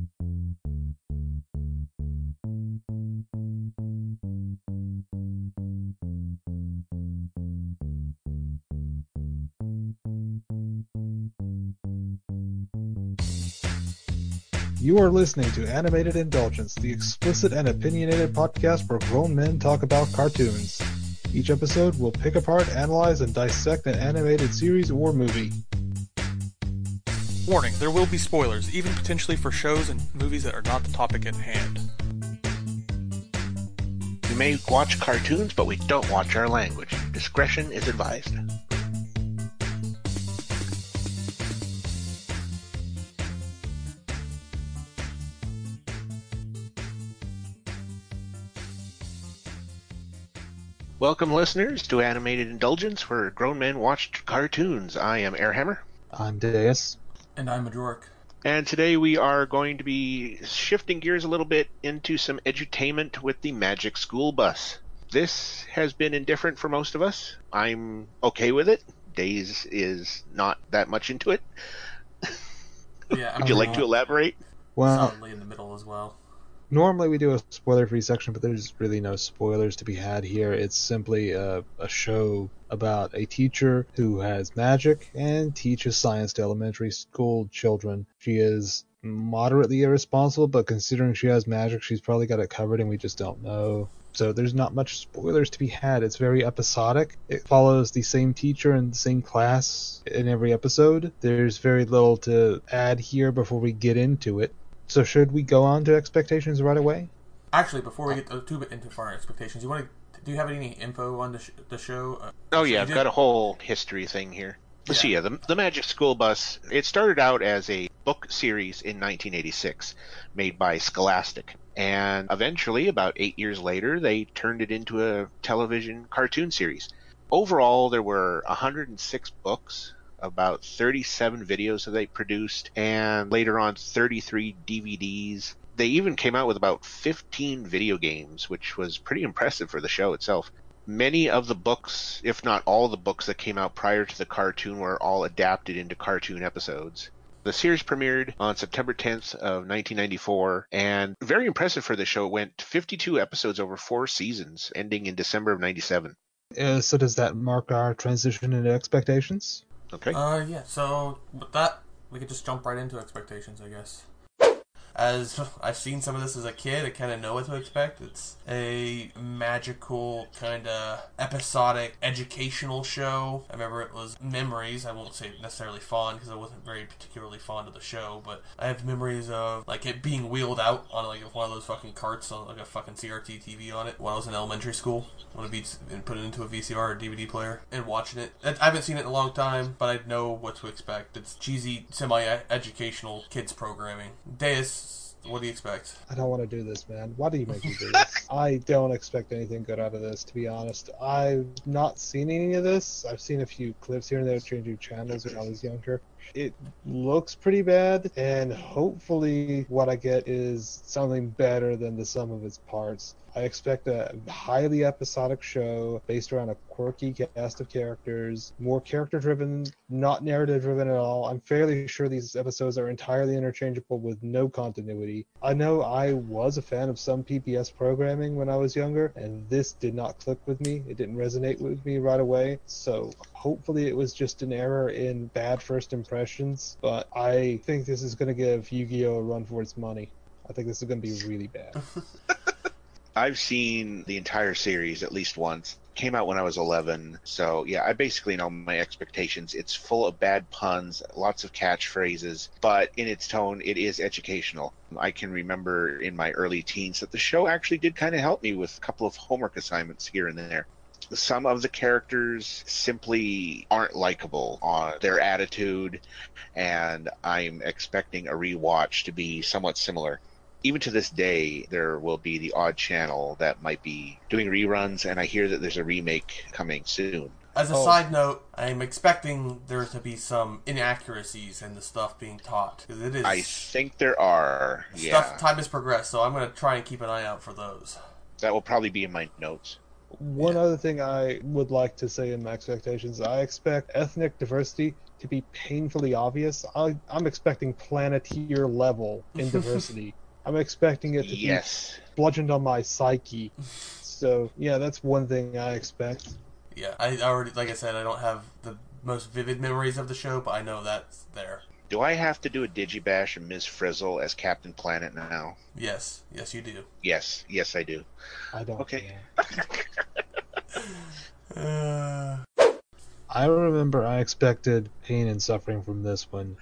You are listening to Animated Indulgence, the explicit and opinionated podcast where grown men talk about cartoons. Each episode will pick apart, analyze, and dissect an animated series or movie. Warning, there will be spoilers, even potentially for shows and movies that are not the topic at hand. We may watch cartoons, but we don't watch our language. Discretion is advised. Welcome, listeners, to Animated Indulgence, where grown men watch cartoons. I am Airhammer. I'm Deus. And I'm Majork. And today we are going to be shifting gears a little bit into some edutainment with the Magic School Bus. This has been indifferent for most of us. I'm okay with it. Days is not that much into it. Yeah, Would you like to elaborate? Well, solidly in the middle as well. normally we do a spoiler-free section, but there's really no spoilers to be had here. It's simply a show about a teacher who has magic and teaches science to elementary school children. She is moderately irresponsible, but considering she has magic, she's probably got it covered and we just don't know. So there's not much spoilers to be had. It's very episodic. It follows the same teacher and the same class in every episode. There's very little to add here before we get into it. So should we go on to expectations right away? Actually, before we get too bit into our expectations, do you have any info on the show? I've got a whole history thing here. So the Magic School Bus, it started out as a book series in 1986 made by Scholastic. And eventually, about 8 years later, they turned it into a television cartoon series. Overall, there were 106 books, about 37 videos that they produced, and later on 33 DVDs. They even came out with about 15 video games, which was pretty impressive for the show itself. Many of the books, if not all the books that came out prior to the cartoon, were all adapted into cartoon episodes. The series premiered on September 10th of 1994, and very impressive for the show. It went 52 episodes over 4 seasons, ending in December of 97. So does that mark our transition into expectations? Okay. So with that, we could just jump right into expectations, I guess. As I've seen some of this as a kid, I kind of know what to expect. It's a magical, kind of episodic, educational show. I remember it was memories. I won't say necessarily fond, because I wasn't very particularly fond of the show, but I have memories of like it being wheeled out on like one of those fucking carts on like a fucking CRT TV on it when I was in elementary school. When and put it into a VCR or DVD player and watching it. I haven't seen it in a long time, but I know what to expect. It's cheesy, semi-educational kids programming. Deus, what do you expect? I don't want to do this, man. Why do you make me do this? I don't expect anything good out of this, to be honest. I've not seen any of this. I've seen a few clips here and there changing channels when I was younger. It looks pretty bad, and hopefully what I get is something better than the sum of its parts. I expect a highly episodic show based around a quirky cast of characters, more character-driven, not narrative-driven at all. I'm fairly sure these episodes are entirely interchangeable with no continuity. I know I was a fan of some PBS programming when I was younger, and this did not click with me. It didn't resonate with me right away, so hopefully it was just an error in bad first impressions, but I think this is going to give Yu-Gi-Oh! A run for its money. I think this is going to be really bad. I've seen the entire series at least once. Came out when I was 11, so yeah, I basically know my expectations. It's full of bad puns, lots of catchphrases, but in its tone, it is educational. I can remember in my early teens that the show actually did kind of help me with a couple of homework assignments here and there. Some of the characters simply aren't likable on their attitude, and I'm expecting a rewatch to be somewhat similar. Even to this day, there will be the odd channel that might be doing reruns, and I hear that there's a remake coming soon. As a side note, I'm expecting there to be some inaccuracies in the stuff being taught. It is I think there are, Time has progressed, so I'm going to try and keep an eye out for those. That will probably be in my notes. One other thing I would like to say in my expectations, I expect ethnic diversity to be painfully obvious, I'm expecting Planeteer level in diversity. I'm expecting it to be bludgeoned on my psyche. So, yeah, that's one thing I expect. Yeah, I already, like I said, I don't have the most vivid memories of the show, but I know that's there. Do I have to do a Digibash and Ms. Frizzle as Captain Planet now? Yes, you do. Yes, I do. I don't. Okay. I remember I expected pain and suffering from this one.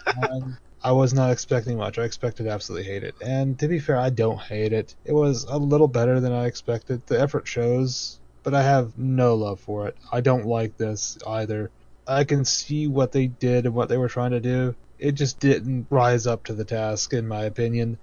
I was not expecting much. I expected to absolutely hate it. And to be fair, I don't hate it. It was a little better than I expected. The effort shows, but I have no love for it. I don't like this either. I can see what they did and what they were trying to do. It just didn't rise up to the task, in my opinion.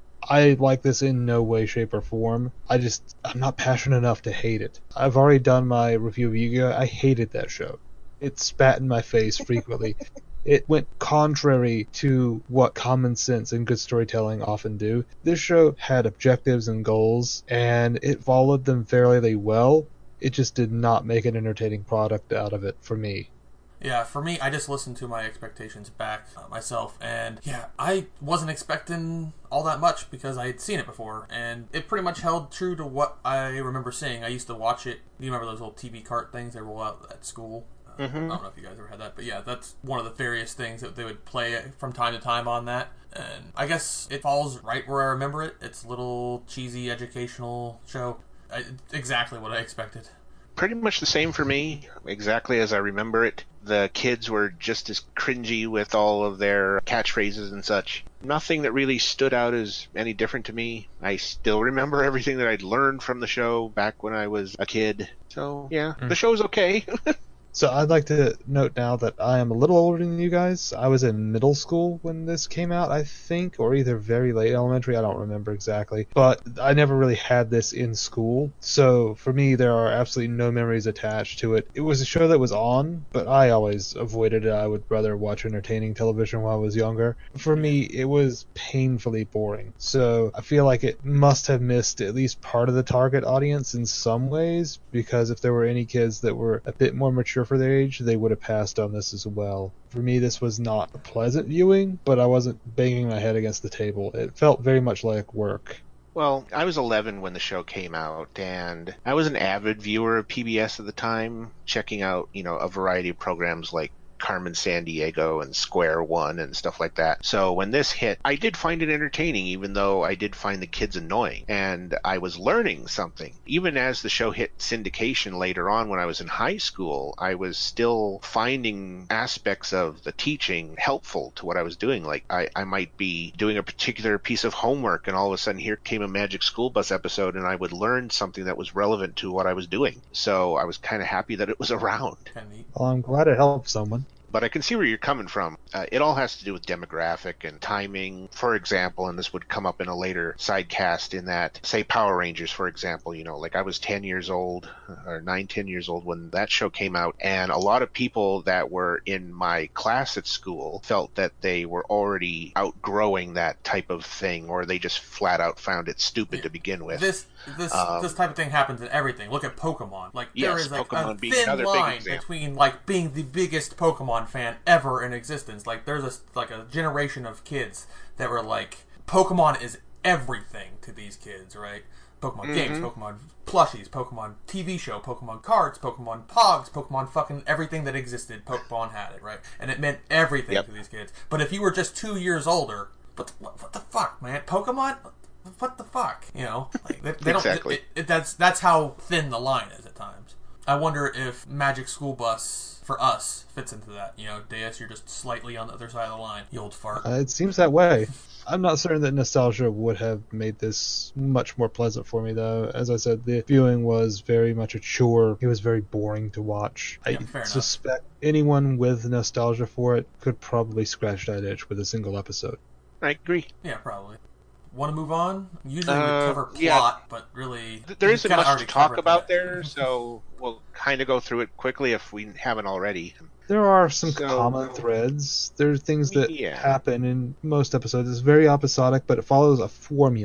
I like this in no way, shape, or form. I'm not passionate enough to hate it. I've already done my review of Yu-Gi-Oh! I hated that show. It spat in my face frequently. It went contrary to what common sense and good storytelling often do. This show had objectives and goals, and it followed them fairly well. It just did not make an entertaining product out of it for me. Yeah, for me, I just listened to my expectations back myself, and yeah, I wasn't expecting all that much because I had seen it before, and it pretty much held true to what I remember seeing. I used to watch it. You remember those old TV cart things they roll out at school? I don't know if you guys ever had that, but yeah, that's one of the various things that they would play from time to time on that. And I guess it falls right where I remember it. It's a little cheesy educational show. Exactly what I expected. Pretty much the same for me, exactly as I remember it. The kids were just as cringy with all of their catchphrases and such. Nothing that really stood out as any different to me. I still remember everything that I'd learned from the show back when I was a kid. So, yeah, the show's okay. So I'd like to note now that I am a little older than you guys. I was in middle school when this came out, I think, or either very late elementary. I don't remember exactly. But I never really had this in school. So for me, there are absolutely no memories attached to it. It was a show that was on, but I always avoided it. I would rather watch entertaining television while I was younger. For me, it was painfully boring. So I feel like it must have missed at least part of the target audience in some ways, because if there were any kids that were a bit more mature for their age, they would have passed on this as well. For me, this was not a pleasant viewing, but I wasn't banging my head against the table. It felt very much like work. Well, I was 11 when the show came out, and I was an avid viewer of PBS at the time, checking out, a variety of programs like Carmen Sandiego and Square One and stuff like that. So when this hit, I did find it entertaining, even though I did find the kids annoying. And I was learning something. Even as the show hit syndication later on when I was in high school, I was still finding aspects of the teaching helpful to what I was doing. Like I might be doing a particular piece of homework, and all of a sudden here came a Magic School Bus episode, and I would learn something that was relevant to what I was doing. So I was kind of happy that it was around. Well, I'm glad it helped someone. But I can see where you're coming from. It all has to do with demographic and timing. For example, and this would come up in a later sidecast, in that, say, Power Rangers, for example, like I was 10 years old, or 10 years old when that show came out, and a lot of people that were in my class at school felt that they were already outgrowing that type of thing, or they just flat out found it stupid to begin with. This type of thing happens in everything. Look at Pokemon. Like, there is like a thin line between like being the biggest Pokemon fan ever in existence. Like, there's a generation of kids that were like, Pokemon is everything to these kids, right? Pokemon games, Pokemon plushies, Pokemon TV show, Pokemon cards, Pokemon Pogs, Pokemon fucking everything that existed, Pokemon had it, right? And it meant everything to these kids. But if you were just 2 years older, what the fuck, man? Pokemon? What the fuck? Like, they exactly. That's how thin the line is at times. I wonder if Magic School Bus, for us, fits into that. Deus, you're just slightly on the other side of the line, you old fart. It seems that way. I'm not certain that nostalgia would have made this much more pleasant for me, though. As I said, the viewing was very much a chore. It was very boring to watch. Yeah, I suspect anyone with nostalgia for it could probably scratch that itch with a single episode. I agree. Yeah, probably. Want to move on? Usually we cover plot, but really... There isn't much to talk about there, so we'll kind of go through it quickly if we haven't already. There are some common threads. There are things that happen in most episodes. It's very episodic, but it follows a formula.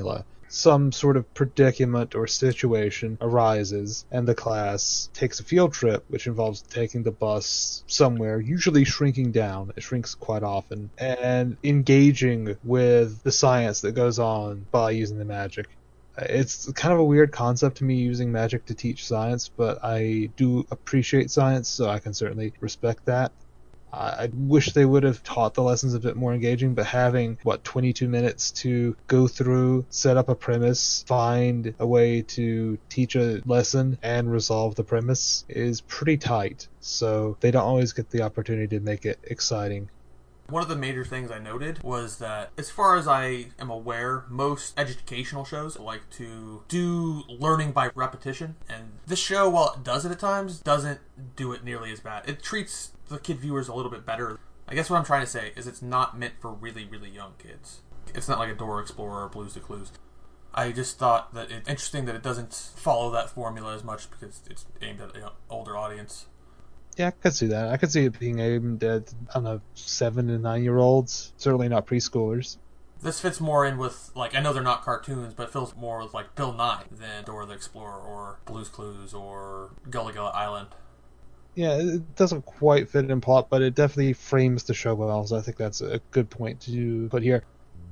some sort of predicament or situation arises and the class takes a field trip, which involves taking the bus somewhere, usually shrinking down, it shrinks quite often, and engaging with the science that goes on by using the magic. It's kind of a weird concept to me, using magic to teach science, but I do appreciate science, so I can certainly respect that. I wish they would have taught the lessons a bit more engaging, but having, 22 minutes to go through, set up a premise, find a way to teach a lesson, and resolve the premise is pretty tight. So they don't always get the opportunity to make it exciting. One of the major things I noted was that, as far as I am aware, most educational shows like to do learning by repetition. And this show, while it does it at times, doesn't do it nearly as bad. It treats the kid viewers a little bit better. I guess what I'm trying to say is it's not meant for really, really young kids. It's not like a Dora Explorer or Blues to Clues. I just thought that it's interesting that it doesn't follow that formula as much because it's aimed at an older audience. Yeah, I could see that. I could see it being aimed at, 7 and 9-year-olds. Certainly not preschoolers. This fits more in with, I know they're not cartoons, but it feels more with, Bill Nye than Dora the Explorer or Blue's Clues or Gullah Gullah Island. Yeah, it doesn't quite fit in plot, but it definitely frames the show well, so I think that's a good point to put here.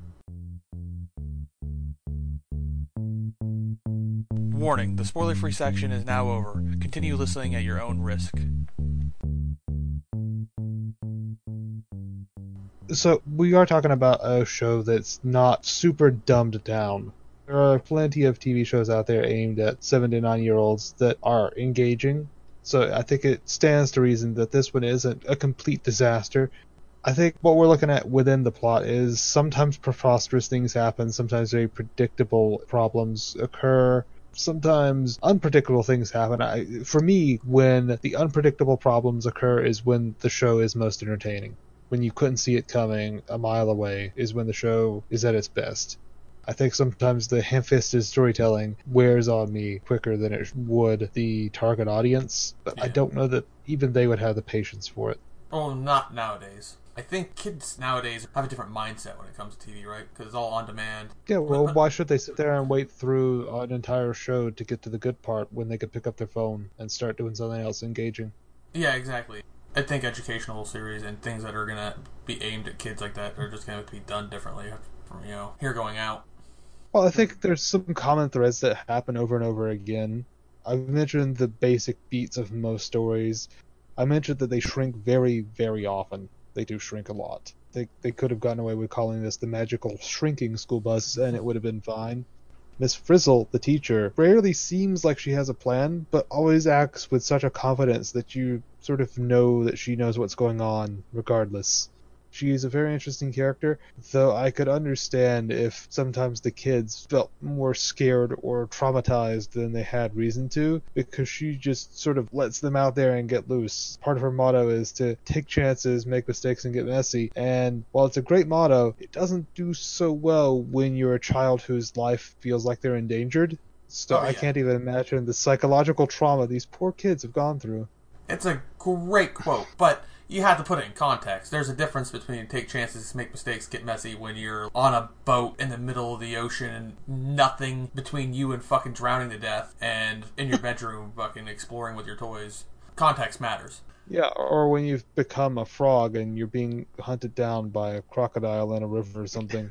Warning, the spoiler-free section is now over. Continue listening at your own risk. So, we are talking about a show that's not super dumbed down. There are plenty of TV shows out there aimed at 7 to 9-year-olds that are engaging. So I think it stands to reason that this one isn't a complete disaster. I think what we're looking at within the plot is sometimes preposterous things happen, sometimes very predictable problems occur, sometimes unpredictable things happen. For me, when the unpredictable problems occur is when the show is most entertaining. When you couldn't see it coming a mile away is when the show is at its best. I think sometimes the ham-fisted storytelling wears on me quicker than it would the target audience, but yeah. I don't know that even they would have the patience for it. Oh, not nowadays. I think kids nowadays have a different mindset when it comes to TV, right? Because it's all on demand. Yeah, well, why should they sit there and wait through an entire show to get to the good part when they could pick up their phone and start doing something else engaging? Yeah, exactly. I think educational series and things that are going to be aimed at kids like that are just going to be done differently from, here going out. Well, I think there's some common threads that happen over and over again. I've mentioned the basic beats of most stories. I mentioned that they shrink very, very often. They do shrink a lot. They could have gotten away with calling this the magical shrinking school bus, and it would have been fine. Miss Frizzle, the teacher, rarely seems like she has a plan, but always acts with such a confidence that you sort of know that she knows what's going on, regardless. She is a very interesting character, though I could understand if sometimes the kids felt more scared or traumatized than they had reason to, because she just sort of lets them out there and get loose. Part of her motto is to take chances, make mistakes, and get messy, and while it's a great motto, it doesn't do so well when you're a child whose life feels like they're endangered. So I can't even imagine the psychological trauma these poor kids have gone through. It's a great quote, but you have to put it in context. There's a difference between take chances, make mistakes, get messy when you're on a boat in the middle of the ocean and nothing between you and fucking drowning to death, and in your bedroom fucking exploring with your toys. Context matters. Yeah, or when you've become a frog and you're being hunted down by a crocodile in a river or something.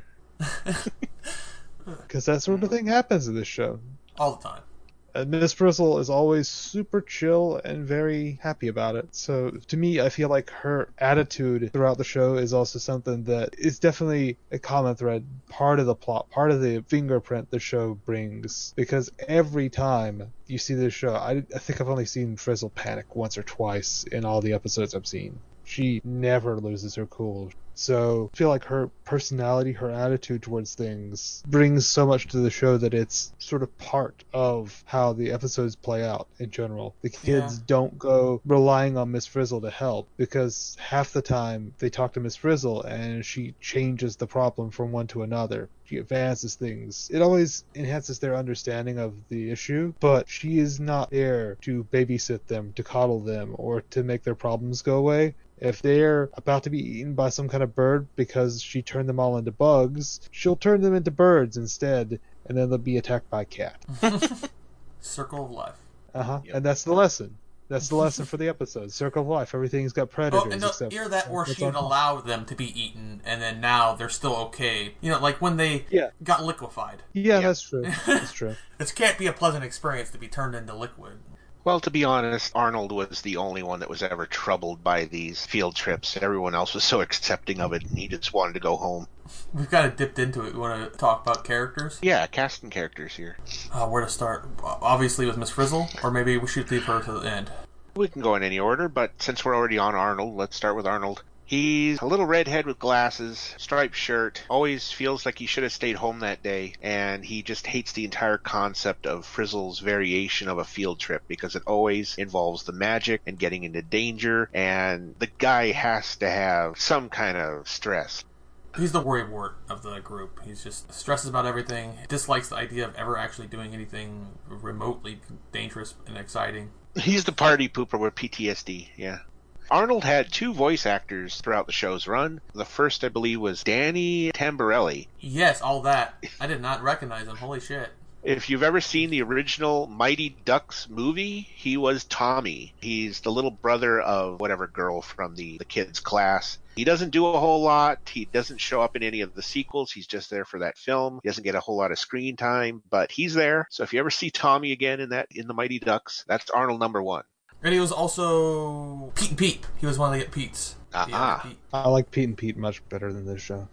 Because that sort of thing happens in this show. All the time. Miss Frizzle is always super chill and very happy about it. So to me, I feel like her attitude throughout the show is also something that is definitely a common thread, part of the plot, part of the fingerprint the show brings. Because every time you see this show, I think I've only seen Frizzle panic once or twice in all the episodes I've seen. She never loses her cool. So I feel like her personality, her attitude towards things brings so much to the show that it's sort of part of how the episodes play out in general. The kids don't go relying on Miss Frizzle to help, because half the time they talk to Miss Frizzle and she changes the problem from one to another. She advances things. It always enhances their understanding of the issue, but she is not there to babysit them, to coddle them, or to make their problems go away. If they're about to be eaten by some kind of bird because she turned them all into bugs, she'll turn them into birds instead, and then they'll be attacked by a cat. Circle of life. Yep. And that's the lesson. That's the lesson for the episode. Circle of life. Everything's got predators. Oh, and no, except either that or that's she would all. allow them to be eaten, and then now they're still okay. You know, like when they got liquefied. Yeah, that's true. That's true. This can't be a pleasant experience to be turned into liquid. Well, to be honest, Arnold was the only one that was ever troubled by these field trips. Everyone else was so accepting of it, and he just wanted to go home. We've kind of dipped into it. We want to talk about characters? Yeah, casting characters here. Where to start? Obviously with Miss Frizzle, or maybe we should leave her to the end. We can go in any order, but since we're already on Arnold, let's start with Arnold. He's a little redhead with glasses, striped shirt, always feels like he should have stayed home that day, and he just hates the entire concept of Frizzle's variation of a field trip because it always involves the magic and getting into danger, and the guy has to have some kind of stress. He's the worrywart of the group. He's just stresses about everything, dislikes the idea of ever actually doing anything remotely dangerous and exciting. He's the party pooper with PTSD, yeah. Arnold had 2 voice actors throughout the show's run. The first, I believe, was Danny Tamborelli. Yes, all that. I did not recognize him. Holy shit. If you've ever seen the original Mighty Ducks movie, he was Tommy. He's the little brother of whatever girl from the kids' class. He doesn't do a whole lot. He doesn't show up in any of the sequels. He's just there for that film. He doesn't get a whole lot of screen time, but he's there. So if you ever see Tommy again in the Mighty Ducks, that's Arnold number 1. And he was also Pete and Pete. He was one of the Pete's. Pete. I like Pete and Pete much better than this show.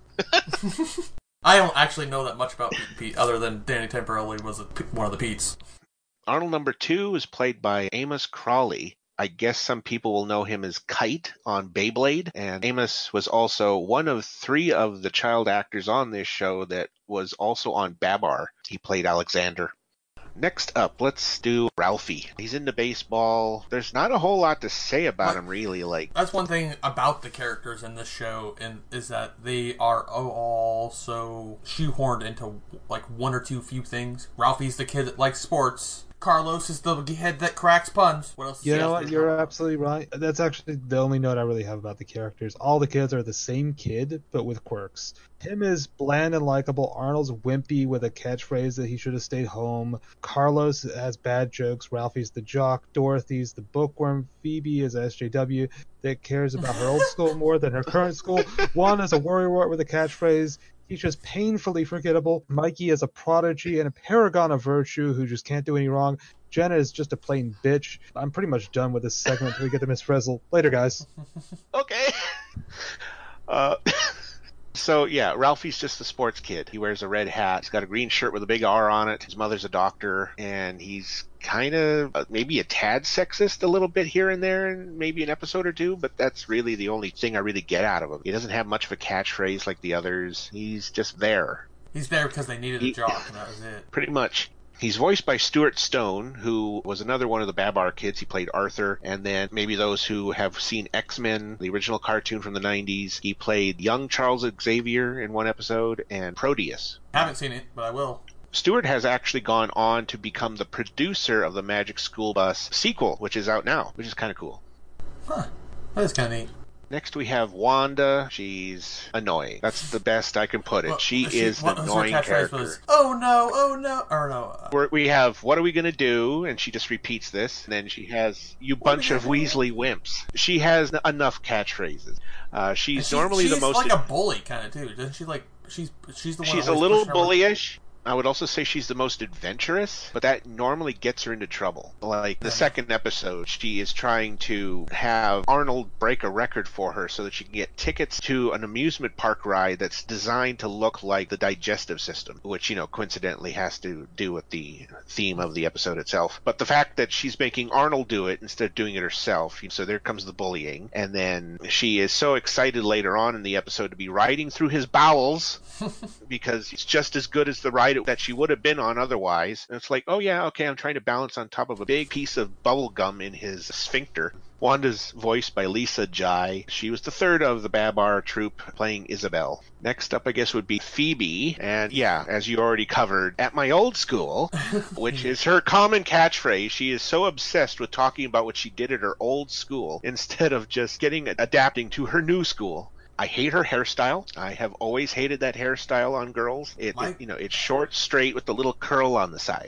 I don't actually know that much about Pete and Pete, other than Danny Tamborelli was one of the Pete's. Arnold number 2 is played by Amos Crawley. I guess some people will know him as Kite on Beyblade, and Amos was also one of 3 of the child actors on this show that was also on Babar. He played Alexander. Next up, let's do Ralphie. He's into baseball. There's not a whole lot to say about him, really. That's one thing about the characters in this show, is that they are all so shoehorned into like 1 or 2 few things. Ralphie's the kid that likes sports. Carlos is the head that cracks puns. What else? You know what? You're absolutely right. That's actually the only note I really have about the characters. All the kids are the same kid, but with quirks. Tim is bland and likable. Arnold's wimpy with a catchphrase that he should have stayed home. Carlos has bad jokes. Ralphie's the jock. Dorothy's the bookworm. Phoebe is a SJW that cares about her old school more than her current school. Juan is a worrywart with a catchphrase. He's just painfully forgettable. Mikey is a prodigy and a paragon of virtue who just can't do any wrong. Jenna is just a plain bitch. I'm pretty much done with this segment until we get to Miss Frizzle. Later, guys. Okay. So, yeah, Ralphie's just a sports kid. He wears a red hat. He's got a green shirt with a big R on it. His mother's a doctor, and he's kind of maybe a tad sexist a little bit here and there in maybe an episode or 2, but that's really the only thing I really get out of him. He doesn't have much of a catchphrase like the others. He's just there. He's there because they needed a jock, and that was it. Pretty much. He's voiced by Stuart Stone, who was another one of the Babar kids. He played Arthur, and then maybe those who have seen X-Men, the original cartoon from the 90s, he played young Charles Xavier in one episode, and Proteus. I haven't seen it, but I will. Stewart has actually gone on to become the producer of the Magic School Bus sequel, which is out now, which is kind of cool. Huh. That is kind of neat. Next we have Wanda. She's annoying. That's the best I can put it. Well, she is an annoying character. Was, oh no, or no. We have, what are we going to do? And she just repeats this. And then she has, you bunch of Weasley wimps. She has enough catchphrases. She's normally the most... She's like a bully kind of too. Doesn't she like... She's the one... She's a little bullyish. I would also say she's the most adventurous, but that normally gets her into trouble. Like the second episode, she is trying to have Arnold break a record for her so that she can get tickets to an amusement park ride that's designed to look like the digestive system, which, you know, coincidentally has to do with the theme of the episode itself. But the fact that she's making Arnold do it instead of doing it herself, so there comes the bullying. And then she is so excited later on in the episode to be riding through his bowels because it's just as good as the ride that she would have been on otherwise. And it's like, oh yeah, okay, I'm trying to balance on top of a big piece of bubble gum in his sphincter. Wanda's voiced by Lisa Jai. She was the third of the Babar troupe playing Isabel. Next up, I guess, would be Phoebe. And yeah, as you already covered, at my old school, which is her common catchphrase, she is so obsessed with talking about what she did at her old school instead of just adapting to her new school. I hate her hairstyle. I have always hated that hairstyle on girls. It's short, straight with the little curl on the side.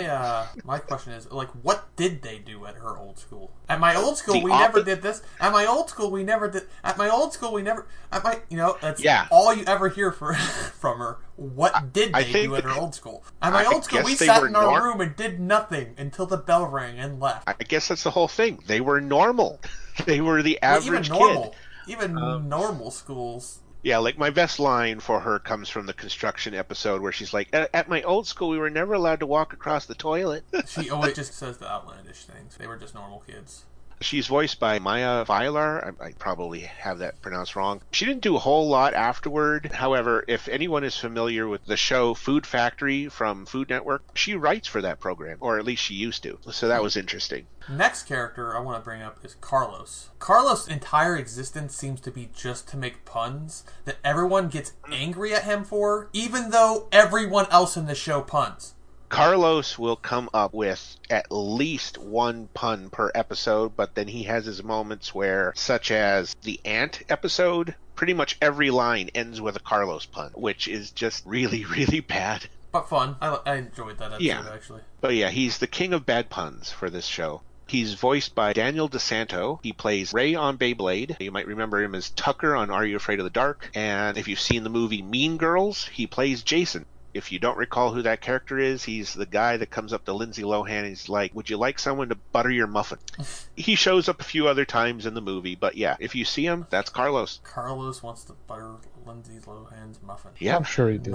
My question is, like, what did they do at her old school? At my old school, we never did this. At my old school, we never did. At my old school, we never. That's all you ever hear from her. What did they do at her old school? At my old school, we sat in our room and did nothing until the bell rang and left. I guess that's the whole thing. They were normal. They were the average kid. Even normal schools. Yeah, like my best line for her comes from the construction episode where she's like, at my old school, we were never allowed to walk across the toilet. She always just says the outlandish things. They were just normal kids. She's voiced by Maya Vilar. I probably have that pronounced wrong. She didn't do a whole lot afterward. However, if anyone is familiar with the show Food Factory from Food Network, she writes for that program, or at least she used to. So that was interesting. Next character I want to bring up is Carlos. Carlos' entire existence seems to be just to make puns that everyone gets angry at him for, even though everyone else in the show puns. Carlos will come up with at least one pun per episode, but then he has his moments where, such as the Ant episode, pretty much every line ends with a Carlos pun, which is just really, really bad. But fun. I enjoyed that episode, actually. But yeah, he's the king of bad puns for this show. He's voiced by Daniel DeSanto. He plays Ray on Beyblade. You might remember him as Tucker on Are You Afraid of the Dark? And if you've seen the movie Mean Girls, he plays Jason. If you don't recall who that character is, he's the guy that comes up to Lindsay Lohan and he's like, would you like someone to butter your muffin? He shows up a few other times in the movie, but yeah, if you see him, that's Carlos. Carlos wants to butter Lindsay Lohan's muffin. Yeah. I'm sure he did.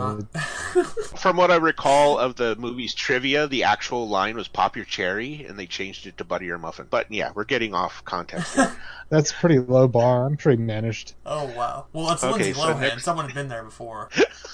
From what I recall of the movie's trivia, the actual line was pop your cherry, and they changed it to butter your muffin. But yeah, we're getting off context here. That's a pretty low bar. I'm sure he managed. Oh, wow. Well, it's Lindsay Lohan. Someone had been there before.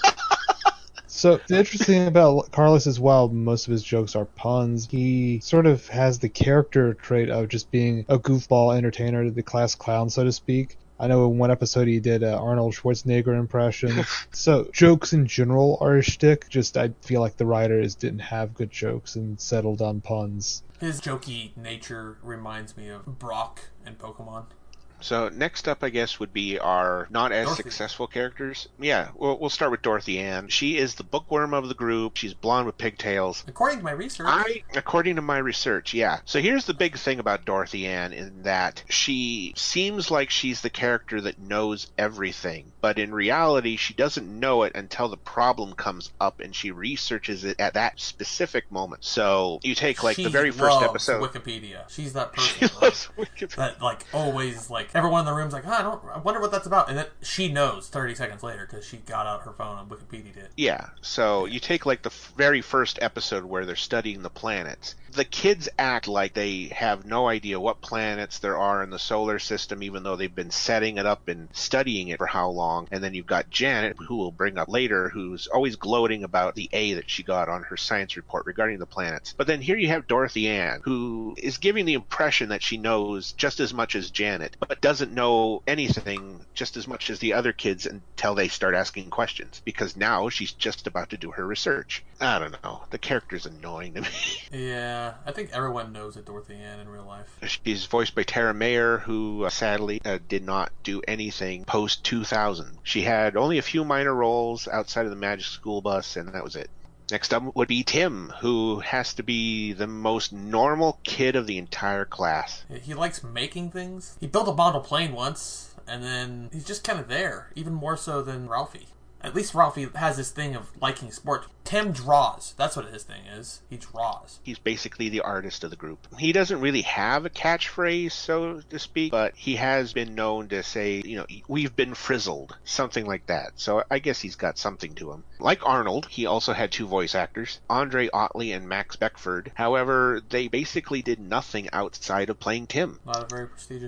So the interesting thing about Carlos is, while most of his jokes are puns, he sort of has the character trait of just being a goofball entertainer, the class clown, so to speak. I know in one episode he did Arnold Schwarzenegger impression. So jokes in general are a shtick. Just I feel like the writers didn't have good jokes and settled on puns. His jokey nature reminds me of Brock in Pokemon. So next up, I guess, would be our not as Dorothy. successful characters. Yeah, we'll start with Dorothy Ann. She is the bookworm of the group. She's blonde with pigtails. According to my research. According to my research, yeah. So here's the big thing about Dorothy Ann, in that she seems like she's the character that knows everything, but in reality, she doesn't know it until the problem comes up and she researches it at that specific moment. So you take like the very first episode. Wikipedia. She's that person. She loves Wikipedia. That always everyone in the room's like, I wonder what that's about, and then she knows 30 seconds later because she got out her phone and Wikipedia'd it. Yeah, so you take like the very first episode where they're studying the planets. The kids act like they have no idea what planets there are in the solar system, even though they've been setting it up and studying it for how long. And then you've got Janet, who we'll bring up later, who's always gloating about the A that she got on her science report regarding the planets. But then here you have Dorothy Ann, who is giving the impression that she knows just as much as Janet, but doesn't know anything just as much as the other kids until they start asking questions, because now she's just about to do her research. I don't know. The character's annoying to me. Yeah, I think everyone knows that Dorothy Ann in real life. She's voiced by Tara Mayer, who sadly did not do anything post-2000. She had only a few minor roles outside of the Magic School Bus, and that was it. Next up would be Tim, who has to be the most normal kid of the entire class. He likes making things. He built a model plane once, and then he's just kind of there, even more so than Ralphie. At least Ralphie has this thing of liking sport. Tim draws. That's what his thing is. He draws. He's basically the artist of the group. He doesn't really have a catchphrase, so to speak, but he has been known to say, we've been frizzled, something like that. So I guess he's got something to him. Like Arnold, he also had two voice actors, Andre Otley and Max Beckford. However, they basically did nothing outside of playing Tim. Not a very prestigious role.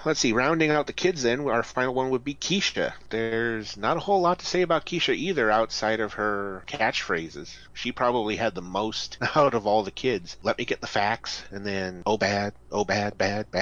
Let's see, rounding out the kids then, our final one would be Keisha. There's not a whole lot to say about Keisha either outside of her catchphrases. She probably had the most out of all the kids. Let me get the facts, and then, oh bad, bad,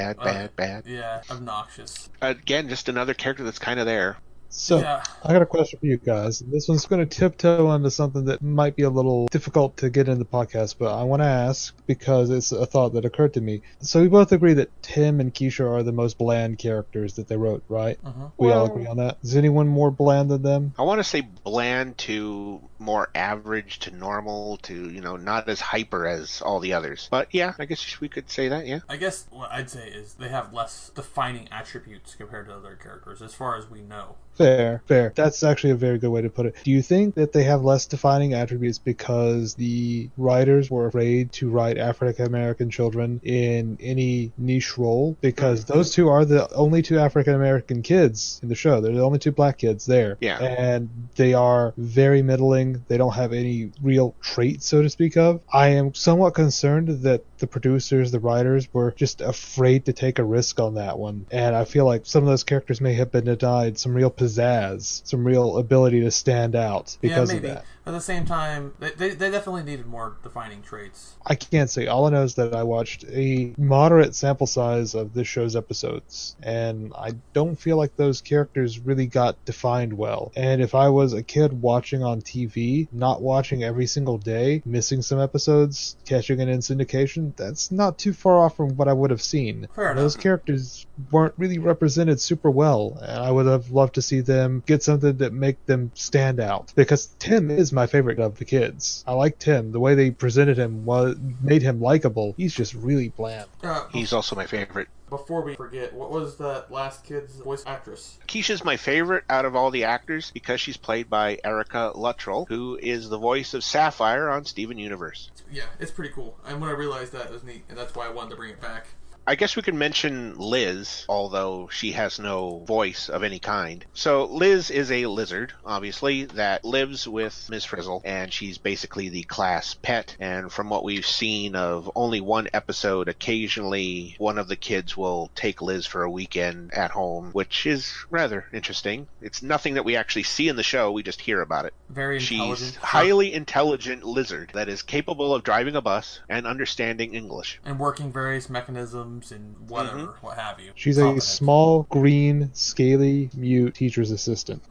bad. Yeah, obnoxious. Again, just another character that's kind of there. So, Yeah. I got a question for you guys. This one's going to tiptoe into something that might be a little difficult to get in the podcast, but I want to ask because it's a thought that occurred to me. So we both agree that Tim and Keisha are the most bland characters that they wrote, right? We all agree on that. Is anyone more bland than them? I want to say bland to more average to normal to, not as hyper as all the others. But yeah, I guess we could say that, yeah. I guess what I'd say is they have less defining attributes compared to other characters, as far as we know. Fair. That's actually a very good way to put it. Do you think that they have less defining attributes because the writers were afraid to write African American children in any niche role? Because those two are the only two African American kids in the show. They're the only two black kids there. Yeah. And they are very middling. They don't have any real traits, so to speak of. I am somewhat concerned that the producers, the writers, were just afraid to take a risk on that one. And I feel like some of those characters may have been denied some real pizzazz, some real ability to stand out because of that. At the same time, they definitely needed more defining traits. I can't say. All I know is that I watched a moderate sample size of this show's episodes, and I don't feel like those characters really got defined well. And if I was a kid watching on TV, not watching every single day, missing some episodes, catching it in syndication, that's not too far off from what I would have seen. Fair Those enough. characters weren't really represented super well, and I would have loved to see them get something that make them stand out. Because Tim is my favorite of the kids. I like Tim. The way they presented him made him likable. He's just really bland. He's also my favorite. Before we forget, what was that last kid's voice actress? Keisha's my favorite out of all the actors because she's played by Erica Luttrell, who is the voice of Sapphire on Steven Universe. Yeah, it's pretty cool. And when I realized that, it was neat, and that's why I wanted to bring it back. I guess we could mention Liz, although she has no voice of any kind. So Liz is a lizard, obviously, that lives with Ms. Frizzle, and she's basically the class pet. And from what we've seen of only one episode, occasionally one of the kids will take Liz for a weekend at home, which is rather interesting. It's nothing that we actually see in the show, we just hear about it. Very intelligent. She's a highly intelligent lizard that is capable of driving a bus and understanding English. And working various mechanisms and whatever, what have you. She's a Competent. small, green, scaly, mute teacher's assistant.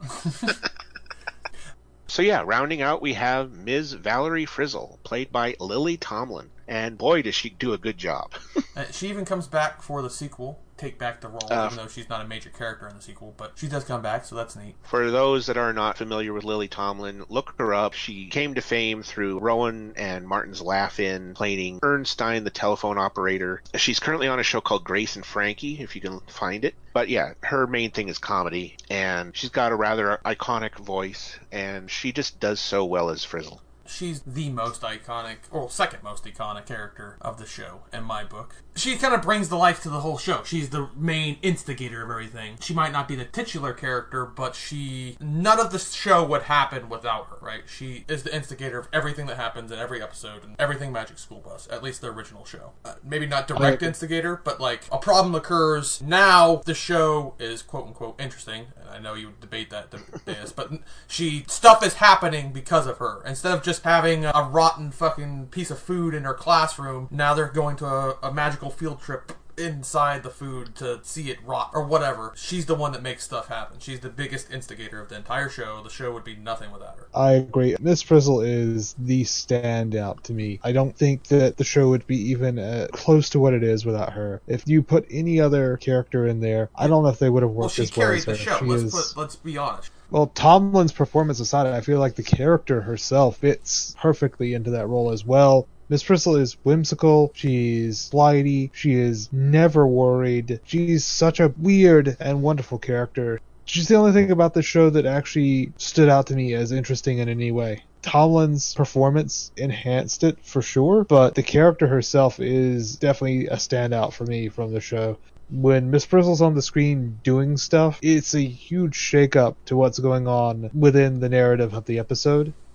So yeah, rounding out, we have Ms. Valerie Frizzle, played by Lily Tomlin. And boy, does she do a good job. She even comes back for the sequel, take back the role, even though she's not a major character in the sequel. But she does come back, so that's neat. For those that are not familiar with Lily Tomlin, look her up. She came to fame through Rowan and Martin's Laugh-In, playing Ernstine, the telephone operator. She's currently on a show called Grace and Frankie, if you can find it. But yeah, her main thing is comedy, and she's got a rather iconic voice, and she just does so well as Frizzle. She's the most iconic, or second most iconic character of the show, in my book. She kind of brings the life to the whole show. She's the main instigator of everything. She might not be the titular character, but none of the show would happen without her, right? She is the instigator of everything that happens in every episode, and everything Magic School Bus, at least the original show. Maybe not direct instigator, but like, a problem occurs, now the show is quote-unquote interesting, and I know you would debate that, but stuff is happening because of her. Instead of just having a rotten fucking piece of food in her classroom, now they're going to a magical field trip inside the food to see it rot or whatever. She's the one that makes stuff happen. She's the biggest instigator of the entire show. The show would be nothing without her. I agree. Miss Frizzle is the standout to me. I don't think that the show would be even close to what it is without her. If you put any other character in there, I don't know if they would have worked as well as her. She carried the show. Let's be honest. Well, Tomlin's performance aside, I feel like the character herself fits perfectly into that role as well. Miss Frizzle is whimsical, she's flighty, she is never worried, she's such a weird and wonderful character. She's the only thing about the show that actually stood out to me as interesting in any way. Tomlin's performance enhanced it for sure, but the character herself is definitely a standout for me from the show. When Miss Frizzle's on the screen doing stuff, it's a huge shakeup to what's going on within the narrative of the episode.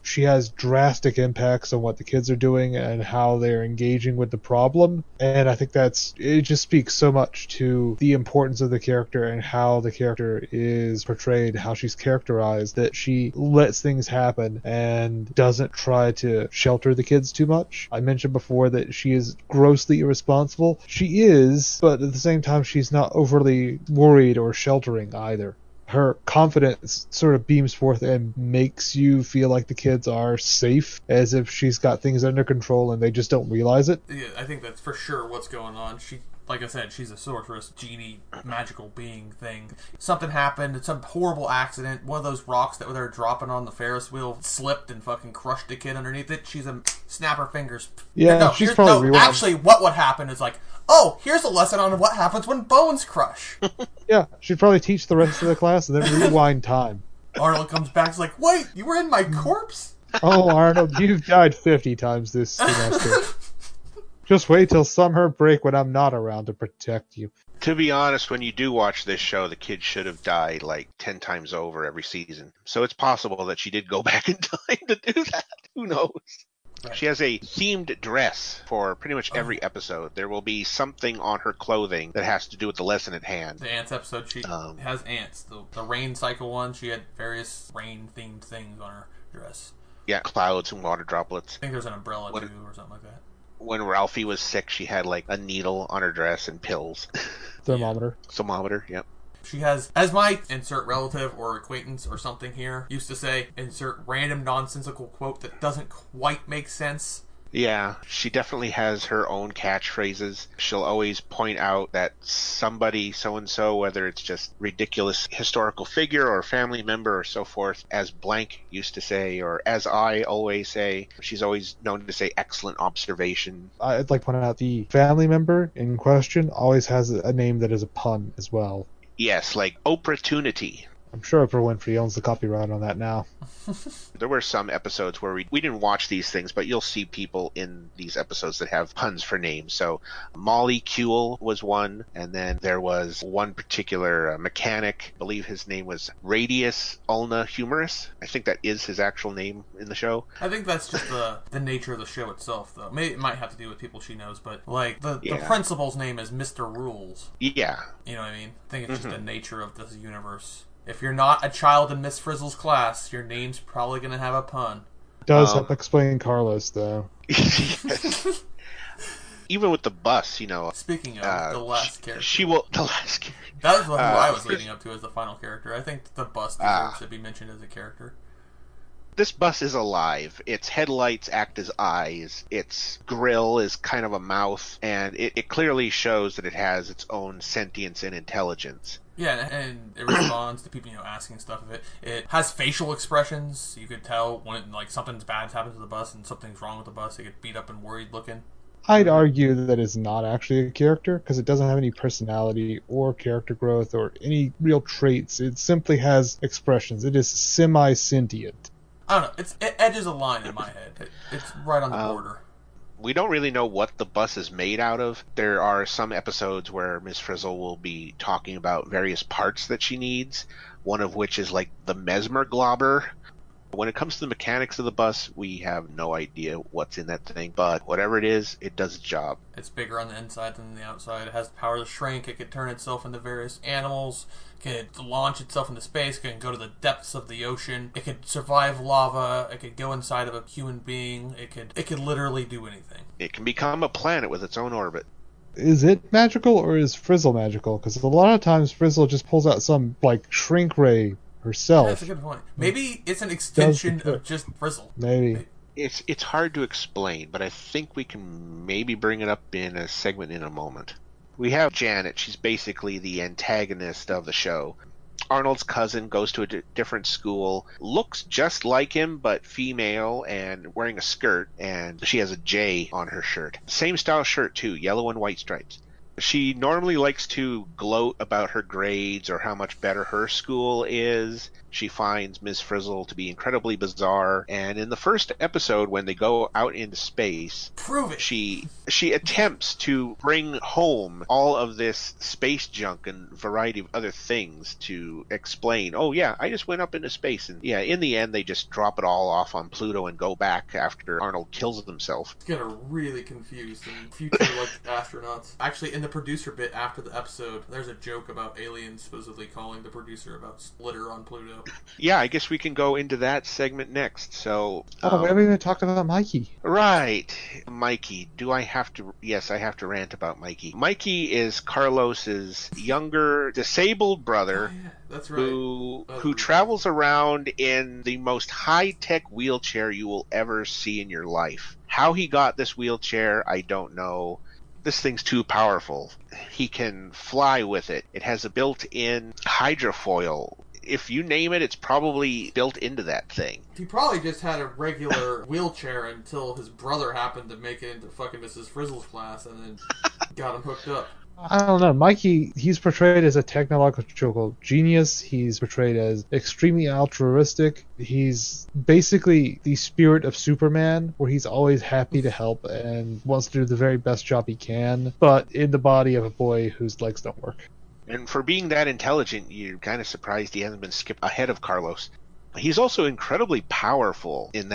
she has drastic impacts on what the kids are doing and how they're engaging with the problem. And I think it just speaks so much to the importance of the character and how the character is portrayed, how she's characterized, that she lets things happen and doesn't try to shelter the kids too much. I mentioned before that she is grossly irresponsible. She is, but at the same time, she's not overly worried or sheltering either. Her confidence sort of beams forth and makes you feel like the kids are safe, as if she's got things under control and they just don't realize it. Yeah, I think that's for sure what's going on. Like I said, she's a sorceress, genie, magical being thing. Something happened, some horrible accident, one of those rocks that they're dropping on the Ferris wheel slipped and fucking crushed a kid underneath it. She's a snap her fingers. Yeah, she's probably actually, what would happen is like, oh, here's a lesson on what happens when bones crush. Yeah, she'd probably teach the rest of the class and then rewind time. Arnold comes back, is like, wait, you were in my corpse? Oh, Arnold, you've died 50 times this semester. Just wait till summer break when I'm not around to protect you. To be honest, when you do watch this show, the kids should have died like 10 times over every season. So it's possible that she did go back in time to do that. Who knows? Right. She has a themed dress for pretty much every episode. There will be something on her clothing that has to do with the lesson at hand. The ants episode, she has ants. The rain cycle one, she had various rain-themed things on her dress. Yeah, clouds and water droplets. I think there's an umbrella, too, or something like that. When Ralphie was sick, she had like a needle on her dress and pills. Thermometer. Yeah. Thermometer, yep. She has, as my insert relative or acquaintance or something here used to say, insert random nonsensical quote that doesn't quite make sense. Yeah, she definitely has her own catchphrases. She'll always point out that somebody, so-and-so, whether it's just ridiculous historical figure or family member or so forth, as blank used to say, or as I always say. She's always known to say excellent observation. I'd like to point out the family member in question always has a name that is a pun as well. Yes, like Opportunity. I'm sure Oprah Winfrey owns the copyright on that now. There were some episodes where we didn't watch these things, but you'll see people in these episodes that have puns for names. So Molly Kuehl was one, and then there was one particular mechanic. I believe his name was Radius Ulna Humorous. I think that is his actual name in the show. I think that's just the nature of the show itself, though. Maybe it might have to do with people she knows, but like the principal's name is Mr. Rules. Yeah. You know what I mean? I think it's just the nature of this universe. If you're not a child in Miss Frizzle's class, your name's probably going to have a pun. Does help explain Carlos, though. Even with the bus, you know. Speaking of the last character. The last character. That was who I was leading up to as the final character. I think the bus deserves to be mentioned as a character. This bus is alive. Its headlights act as eyes. Its grill is kind of a mouth. And it clearly shows that it has its own sentience and intelligence. Yeah, and it responds to people, asking stuff of it. It has facial expressions. You could tell when something bad's happened to the bus and something's wrong with the bus. It get beat up and worried looking. I'd argue that it's not actually a character because it doesn't have any personality or character growth or any real traits. It simply has expressions. It is semi-sentient. I don't know. It edges a line in my head. It's right on the border. We don't really know what the bus is made out of. There are some episodes where Miss Frizzle will be talking about various parts that she needs, one of which is like the mesmer globber. When it comes to the mechanics of the bus, we have no idea what's in that thing, but whatever it is, it does its job. It's bigger on the inside than the outside. It has the power to shrink. It can turn itself into various animals. It can launch itself into space. It can go to the depths of the ocean. It could survive lava. It could go inside of a human being. It could literally do anything. It can become a planet with its own orbit. Is it magical or is Frizzle magical? Because a lot of times Frizzle just pulls out some shrink ray herself. That's a good point. Maybe it's an extension of just Frizzle. Maybe. It's hard to explain, but I think we can maybe bring it up in a segment in a moment. We have Janet. She's basically the antagonist of the show. Arnold's cousin goes to a different school, looks just like him, but female and wearing a skirt, and she has a J on her shirt. Same style shirt, too, yellow and white stripes. She normally likes to gloat about her grades or how much better her school is. She finds Ms. Frizzle to be incredibly bizarre. And in the first episode, when they go out into space, Prove it. she attempts to bring home all of this space junk and variety of other things to explain, oh yeah, I just went up into space. And yeah, in the end, they just drop it all off on Pluto and go back after Arnold kills himself. It's gonna really confuse some future astronauts. Actually, in the producer bit after the episode, there's a joke about aliens supposedly calling the producer about Splitter on Pluto. Yeah, I guess we can go into that segment next. So, Oh, we haven't even talked about Mikey. right, Mikey. Do I have to? Yes, I have to rant about Mikey. Mikey is Carlos's younger, disabled brother. Oh, yeah, that's right. Who travels around in the most high-tech wheelchair you will ever see in your life. How he got this wheelchair, I don't know. This thing's too powerful. He can fly with it. It has a built-in hydrofoil. If you name it, it's probably built into that thing. He probably just had a regular wheelchair until his brother happened to make it into fucking Mrs. Frizzle's class and then got him hooked up. I don't know. Mikey, he's portrayed as a technological genius. He's portrayed as extremely altruistic. He's basically the spirit of Superman, where he's always happy to help and wants to do the very best job he can, but in the body of a boy whose legs don't work. And for being that intelligent, you're kind of surprised he hasn't been skipped ahead of Carlos. He's also incredibly powerful in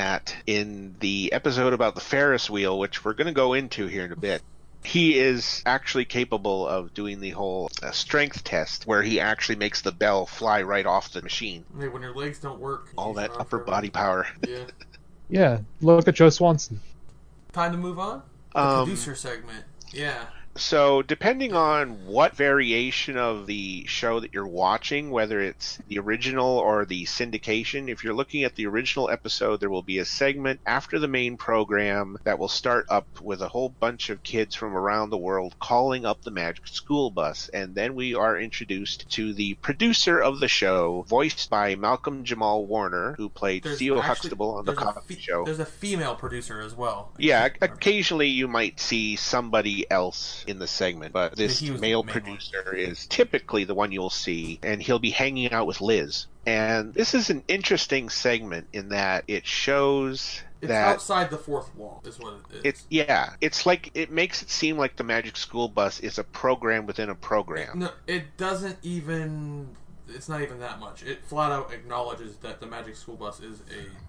the episode about the Ferris wheel, which we're going to go into here in a bit. He is actually capable of doing the whole strength test where he actually makes the bell fly right off the machine. Hey, when your legs don't work. All that upper body power. Yeah. Yeah, look at Joe Swanson. Time to move on? The producer segment. Yeah. So, depending on what variation of the show that you're watching, whether it's the original or the syndication, if you're looking at the original episode, there will be a segment after the main program that will start up with a whole bunch of kids from around the world calling up the Magic School Bus. And then we are introduced to the producer of the show, voiced by Malcolm Jamal Warner, who played Theo Huxtable on The Cosby Show. There's a female producer as well. Yeah, occasionally you might see somebody else in the segment, but this male producer is typically the one you'll see, and he'll be hanging out with Liz. And this is an interesting segment in that it shows it's outside the fourth wall, is what it is. It's like it makes it seem like the Magic School Bus is a program within a program. No, it doesn't even. It's not even that much. It flat out acknowledges that the Magic School Bus is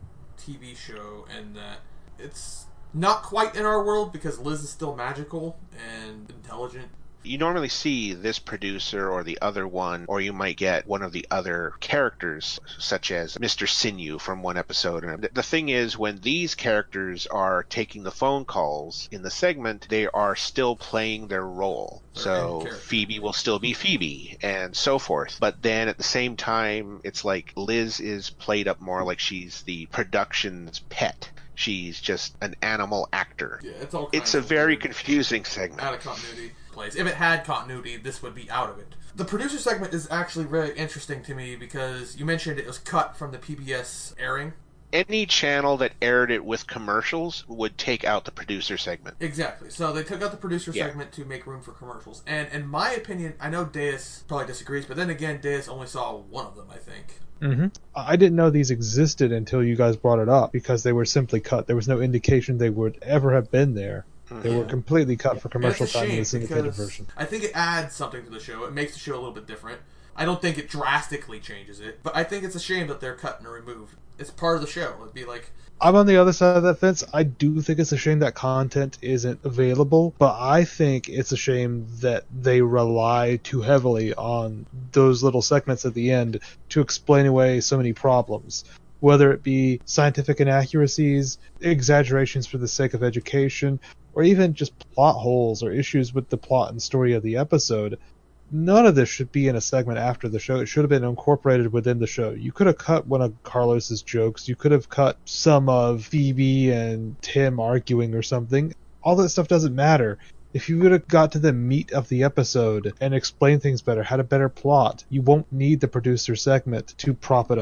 a TV show and that it's not quite in our world because Liz is still magical and intelligent. You normally see this producer or the other one, or you might get one of the other characters, such as Mr. Sinew from one episode. And the thing is, when these characters are taking the phone calls in the segment, they are still playing their role. So Phoebe will still be Phoebe, and so forth. But then at the same time, it's like Liz is played up more like she's the production's pet. She's just an animal actor. Yeah, it's a very confusing segment. Out of continuity. If it had continuity, this would be out of it. The producer segment is actually very interesting to me because you mentioned it was cut from the PBS airing. Any channel that aired it with commercials would take out the producer segment. Exactly. So they took out the producer segment to make room for commercials. And in my opinion, I know Deus probably disagrees, but then again, Deus only saw one of them, I think. Mm-hmm. I didn't know these existed until you guys brought it up because they were simply cut. There was no indication they would ever have been there. They were completely cut for commercial time in the syndicated version. I think it adds something to the show. It makes the show a little bit different. I don't think it drastically changes it, but I think it's a shame that they're cut and removed. It's part of the show. It'd be like... I'm on the other side of that fence. I do think it's a shame that content isn't available, but I think it's a shame that they rely too heavily on those little segments at the end to explain away so many problems. Whether it be scientific inaccuracies, exaggerations for the sake of education, or even just plot holes or issues with the plot and story of the episode. None of this should be in a segment after the show. It should have been incorporated within the show. You could have cut one of Carlos's jokes. You could have cut some of Phoebe and Tim arguing or something. All that stuff doesn't matter. If you would have got to the meat of the episode and explained things better, had a better plot, you won't need the producer segment to prop it up.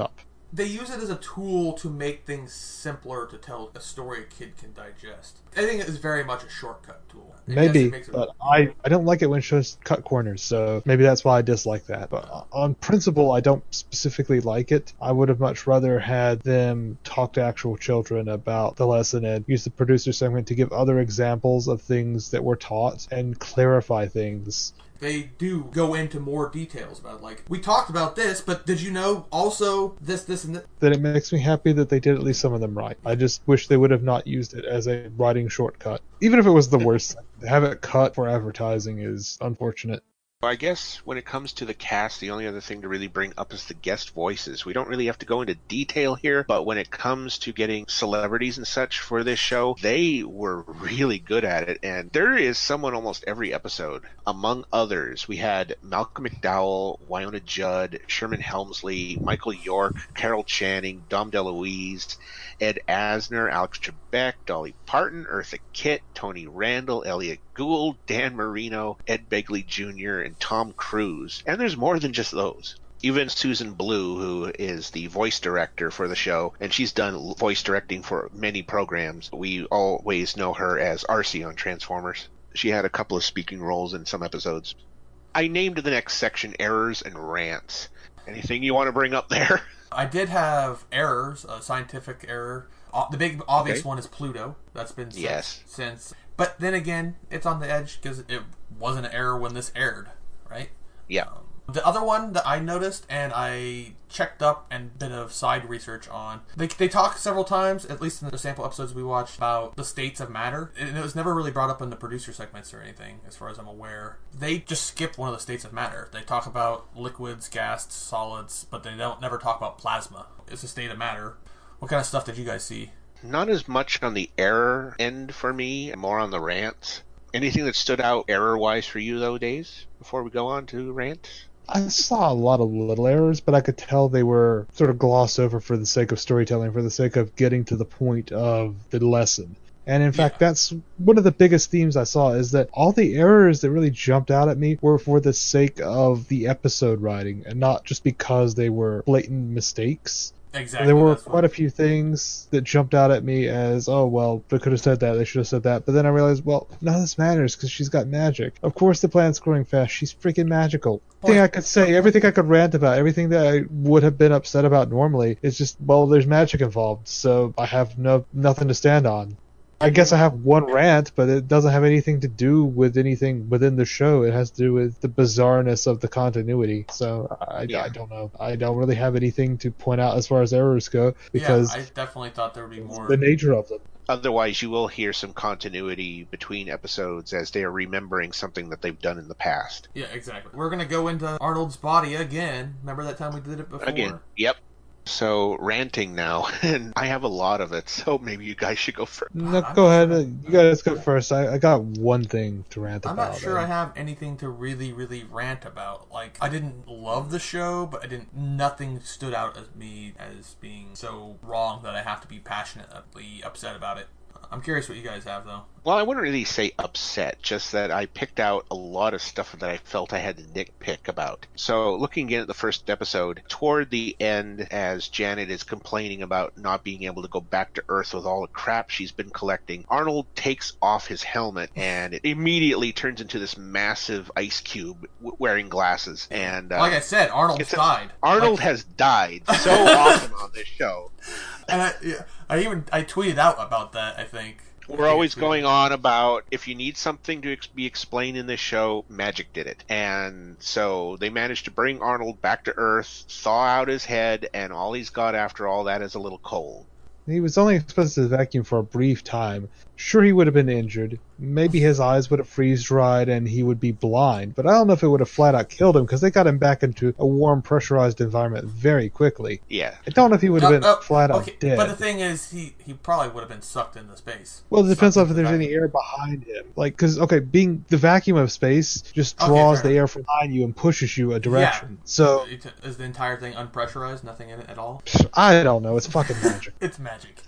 They use it as a tool to make things simpler to tell a story a kid can digest. I think it is very much a shortcut tool. Maybe, but I don't like it when shows cut corners, so maybe that's why I dislike that. But on principle, I don't specifically like it. I would have much rather had them talk to actual children about the lesson and use the producer segment to give other examples of things that were taught and clarify things. They do go into more details about, like, we talked about this, but did you know also this, and this? Then it makes me happy that they did at least some of them right. I just wish they would have not used it as a writing shortcut. Even if it was the worst, to have it cut for advertising is unfortunate. I guess when it comes to the cast, the only other thing to really bring up is the guest voices. We don't really have to go into detail here, but when it comes to getting celebrities and such for this show, they were really good at it. And there is someone almost every episode. Among others, we had Malcolm McDowell, Wynonna Judd, Sherman Helmsley, Michael York, Carol Channing, Dom DeLuise, Ed Asner, Alex Trebek, Dolly Parton, Eartha Kitt, Tony Randall, Elliot Gould, Dan Marino, Ed Begley Jr., and Tom Cruise. And there's more than just those. Even Susan Blue, who is the voice director for the show, and she's done voice directing for many programs. We always know her as Arcee on Transformers. She had a couple of speaking roles in some episodes. I named the next section Errors and Rants. Anything you want to bring up there? I did have errors, a scientific error. The big obvious one is Pluto. That's been since. But then again, it's on the edge because it wasn't an error when this aired, right? Yeah. The other one that I noticed and I checked up and a bit of side research on, they talk several times, at least in the sample episodes we watched, about the states of matter. And it was never really brought up in the producer segments or anything, as far as I'm aware. They just skip one of the states of matter. They talk about liquids, gas, solids, but they don't never talk about plasma. It's a state of matter. What kind of stuff did you guys see? Not as much on the error end for me, more on the rants. Anything that stood out error-wise for you, though, Days, before we go on to rants? I saw a lot of little errors, but I could tell they were sort of glossed over for the sake of storytelling, for the sake of getting to the point of the lesson. And in fact, that's one of the biggest themes I saw, is that all the errors that really jumped out at me were for the sake of the episode writing, and not just because they were blatant mistakes. Exactly. There were quite a few things that jumped out at me as, oh, well, they could have said that, they should have said that. But then I realized, well, none of this matters because she's got magic. Of course the planet's growing fast. She's freaking magical. Everything I could say, everything I could rant about, everything that I would have been upset about normally, is just, well, there's magic involved, so I have nothing to stand on. I guess I have one rant, but it doesn't have anything to do with anything within the show. It has to do with the bizarreness of the continuity. So I don't know. I don't really have anything to point out as far as errors go, because I definitely thought there would be more. The nature of them. Otherwise, you will hear some continuity between episodes as they are remembering something that they've done in the past. Yeah, exactly. We're going to go into Arnold's body again. Remember that time we did it before? Again, yep. So, ranting now, and I have a lot of it, so maybe you guys should go first. No, go ahead. You guys go first. I got one thing to rant about. I'm not sure I have anything to really, really rant about. Like, I didn't love the show, but nothing stood out as me as being so wrong that I have to be passionately upset about it. I'm curious what you guys have, though. Well, I wouldn't really say upset, just that I picked out a lot of stuff that I felt I had to nitpick about. So, looking again at the first episode, toward the end, as Janet is complaining about not being able to go back to Earth with all the crap she's been collecting, Arnold takes off his helmet, and it immediately turns into this massive ice cube wearing glasses. And like I said, Arnold's died. Arnold has died so often on this show. And I tweeted out about that, I think. We're always going on about if you need something to be explained in this show, magic did it. And so they managed to bring Arnold back to Earth, thaw out his head, and all he's got after all that is a little cold. He was only exposed to the vacuum for a brief time. Sure, he would have been injured. Maybe his eyes would have freeze-dried and he would be blind. But I don't know if it would have flat-out killed him, because they got him back into a warm, pressurized environment very quickly. Yeah. I don't know if he would have been flat-out dead. But the thing is, he probably would have been sucked into space. Well, it depends on if there's any air behind him. Like, because, being the vacuum of space just draws the air from behind you and pushes you a direction. Yeah. So is the entire thing unpressurized? Nothing in it at all? I don't know. It's fucking magic. It's magic.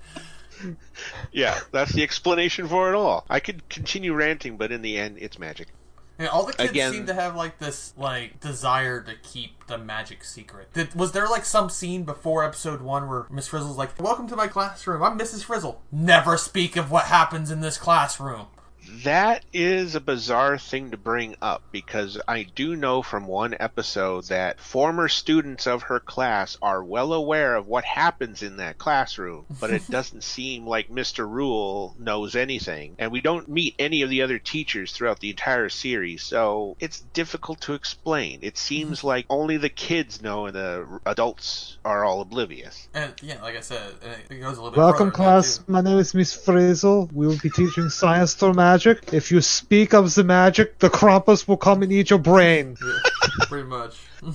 Yeah, that's the explanation for it all. I could continue ranting, but in the end, it's magic. Yeah, all the kids Again, seem to have like this like desire to keep the magic secret. Was there like some scene before episode 1 where Miss Frizzle's like, "Welcome to my classroom. I'm Mrs. Frizzle. Never speak of what happens in this classroom." that is a bizarre thing to bring up, because I do know from one episode that former students of her class are well aware of what happens in that classroom, but it doesn't seem like Mr. Rule knows anything. And we don't meet any of the other teachers throughout the entire series, so it's difficult to explain. It seems like only the kids know and the adults are all oblivious. And yeah, like I said, it goes a little bit Welcome, further than that, class. too. My name is Miss Frizzle. We will be teaching science through magic. If you speak of the magic, the Krampus will come and eat your brain. Yeah, pretty much.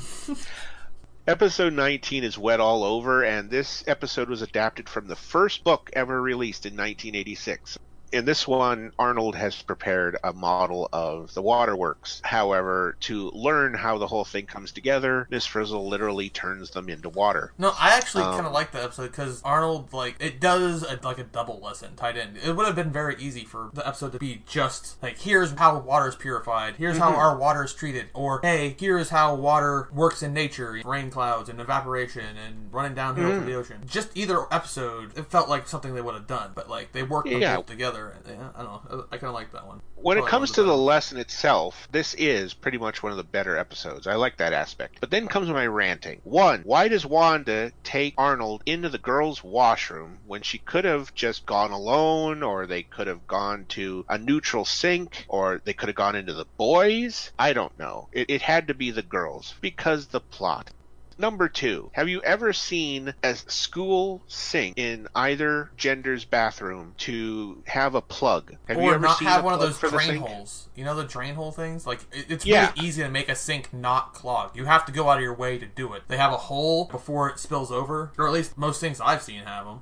Episode 19 is Wet All Over, and this episode was adapted from the first book ever released in 1986. In this one, Arnold has prepared a model of the waterworks. However, to learn how the whole thing comes together, Miss Frizzle literally turns them into water. No, I actually kind of like that episode because Arnold, like, it does a double lesson tied in. It would have been very easy for the episode to be just, like, here's how water is purified, here's how our water is treated, or, hey, here's how water works in nature, rain clouds and evaporation and running downhill to the ocean. Just either episode, it felt like something they would have done, but, like, they worked them both together. Yeah, I don't know. I kind of like that one. When it comes to the lesson itself, this is pretty much one of the better episodes. I like that aspect. But then comes my ranting. 1, why does Wanda take Arnold into the girls' washroom when she could have just gone alone, or they could have gone to a neutral sink, or they could have gone into the boys? I don't know. It had to be the girls, because the plot. Number 2, have you ever seen a school sink in either gender's bathroom to have a plug? Have you or ever not seen have a one of plug those for the drain sink? holes. You know the drain hole things? Like, it's Yeah. really easy to make a sink not clogged. You have to go out of your way to do it. They have a hole before it spills over, or at least most things I've seen have them.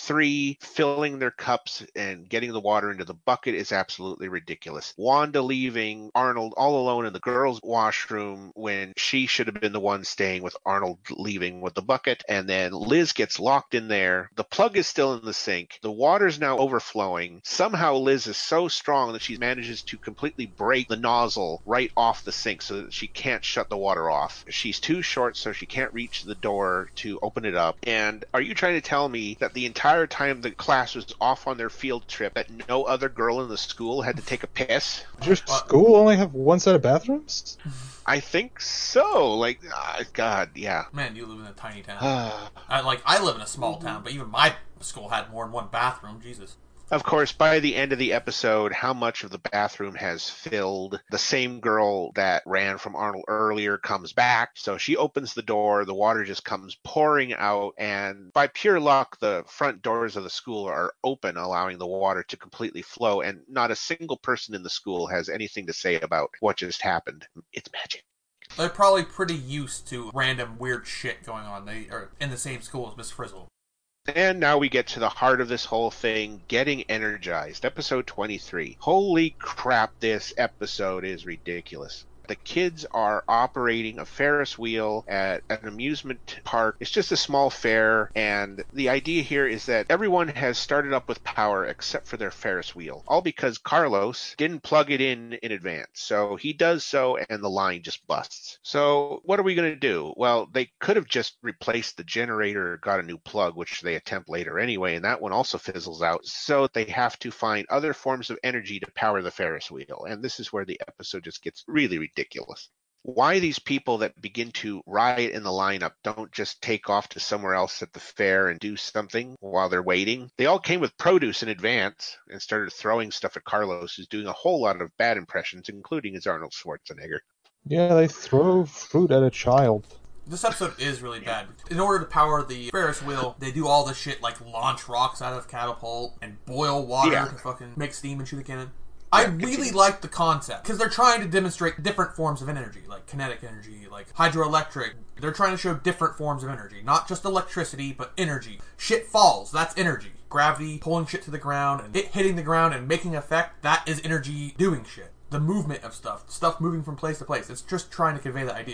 3, filling their cups and getting the water into the bucket is absolutely ridiculous. Wanda leaving Arnold all alone in the girls' washroom when she should have been the one staying with Arnold leaving with the bucket, and then Liz gets locked in there. The plug is still in the sink. The water's now overflowing. Somehow Liz is so strong that she manages to completely break the nozzle right off the sink so that she can't shut the water off. She's too short, so she can't reach the door to open it up. And are you trying to tell me that the entire time the class was off on their field trip that no other girl in the school had to take a piss? Does your school only have one set of bathrooms? I think so. Like, God, yeah. Man, you live in a tiny town. I live in a small town, but even my school had more than one bathroom. Jesus. Of course, by the end of the episode, how much of the bathroom has filled. The same girl that ran from Arnold earlier comes back, so she opens the door, the water just comes pouring out, and by pure luck, the front doors of the school are open, allowing the water to completely flow, and not a single person in the school has anything to say about what just happened. It's magic. They're probably pretty used to random weird shit going on. They are in the same school as Miss Frizzle. And now we get to the heart of this whole thing, getting energized. Episode 23. Holy crap, this episode is ridiculous. The kids are operating a Ferris wheel at an amusement park. It's just a small fair, and the idea here is that everyone has started up with power except for their Ferris wheel, all because Carlos didn't plug it in advance. So he does so, and the line just busts. So what are we going to do? Well, they could have just replaced the generator or got a new plug, which they attempt later anyway, and that one also fizzles out. So they have to find other forms of energy to power the Ferris wheel, and this is where the episode just gets really ridiculous. Why these people that begin to riot in the lineup don't just take off to somewhere else at the fair and do something while they're waiting? They all came with produce in advance and started throwing stuff at Carlos, who's doing a whole lot of bad impressions, including his Arnold Schwarzenegger. Yeah, they throw fruit at a child. This episode is really bad. In order to power the Ferris wheel, they do all this shit like launch rocks out of catapult and boil water to fucking make steam and shoot a cannon. I really like the concept, because they're trying to demonstrate different forms of energy, like kinetic energy, like hydroelectric. They're trying to show different forms of energy, not just electricity, but energy. Shit falls, that's energy. Gravity, pulling shit to the ground, and it hitting the ground and making effect, that is energy doing shit. The movement of stuff moving from place to place, it's just trying to convey the idea.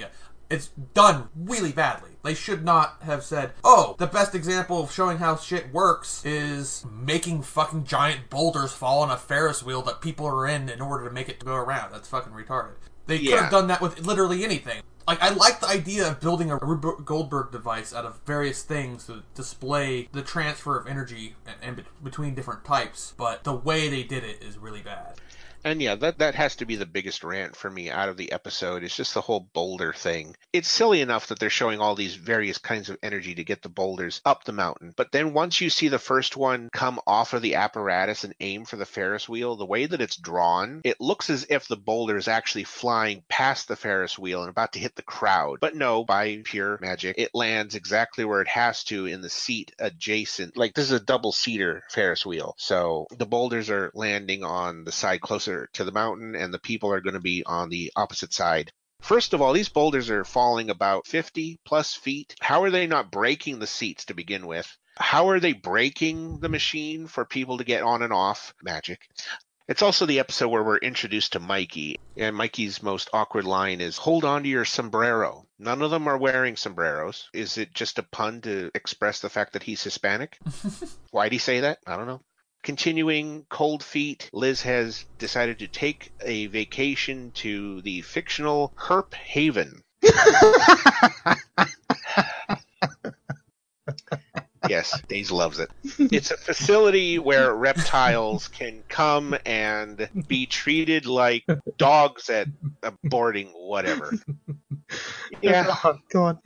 It's done really badly. They should not have said, oh, the best example of showing how shit works is making fucking giant boulders fall on a Ferris wheel that people are in order to make it go around. That's fucking retarded. They could have done that with literally anything. Like, I like the idea of building a Rube Goldberg device out of various things to display the transfer of energy and between different types, but the way they did it is really bad. And yeah, that has to be the biggest rant for me out of the episode. It's just the whole boulder thing. It's silly enough that they're showing all these various kinds of energy to get the boulders up the mountain. But then once you see the first one come off of the apparatus and aim for the Ferris wheel, the way that it's drawn, it looks as if the boulder is actually flying past the Ferris wheel and about to hit the crowd. But no, by pure magic, it lands exactly where it has to in the seat adjacent. Like, this is a double-seater Ferris wheel. So the boulders are landing on the side closer to the mountain, and the people are going to be on the opposite side. First of all, these boulders are falling about 50 plus feet. How are they not breaking the seats to begin with? How are they breaking the machine for people to get on and off? Magic. It's also the episode where we're introduced to Mikey, and Mikey's most awkward line is, hold on to your sombrero. None of them are wearing sombreros. Is it just a pun to express the fact that he's Hispanic? Why'd he say that? I don't know. Continuing Cold Feet, Liz has decided to take a vacation to the fictional Herp Haven. Yes, Daisy loves it. It's a facility where reptiles can come and be treated like dogs at a boarding whatever. Yeah. Go on.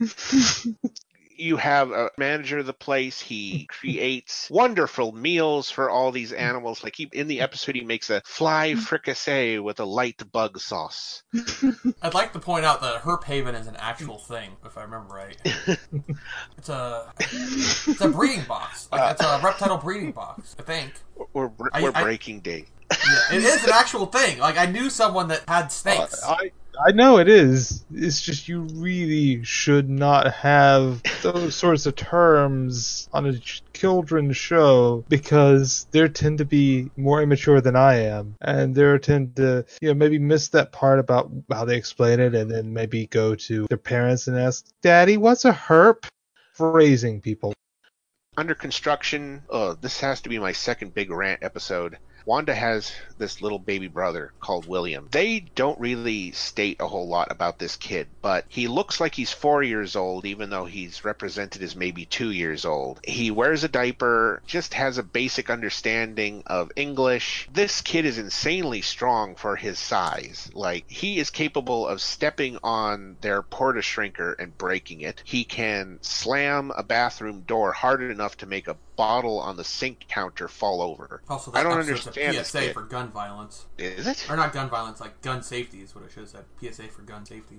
You have a manager of the place. He creates wonderful meals for all these animals. Like, in the episode, he makes a fly fricassee with a light bug sauce. I'd like to point out that Herp Haven is an actual thing, if I remember right. It's a breeding box. Like, it's a reptile breeding box, I think. We're breaking day. Yeah, it is an actual thing. Like, I knew someone that had snakes. I know it is. It's just you really should not have those sorts of terms on a children's show, because they tend to be more immature than I am, and they tend to, maybe miss that part about how they explain it, and then maybe go to their parents and ask, Daddy, what's a herp? Phrasing people. Under construction, this has to be my second big rant episode. Wanda has this little baby brother called William. They don't really state a whole lot about this kid, but he looks like he's 4 years old, even though he's represented as maybe 2 years old. He wears a diaper, just has a basic understanding of English. This kid is insanely strong for his size. Like, he is capable of stepping on their porta shrinker and breaking it. He can slam a bathroom door hard enough to make a bottle on the sink counter fall over. Also, I don't understand a PSA for gun violence. Is it? Or not gun violence, like gun safety is what I should have said. PSA for gun safety.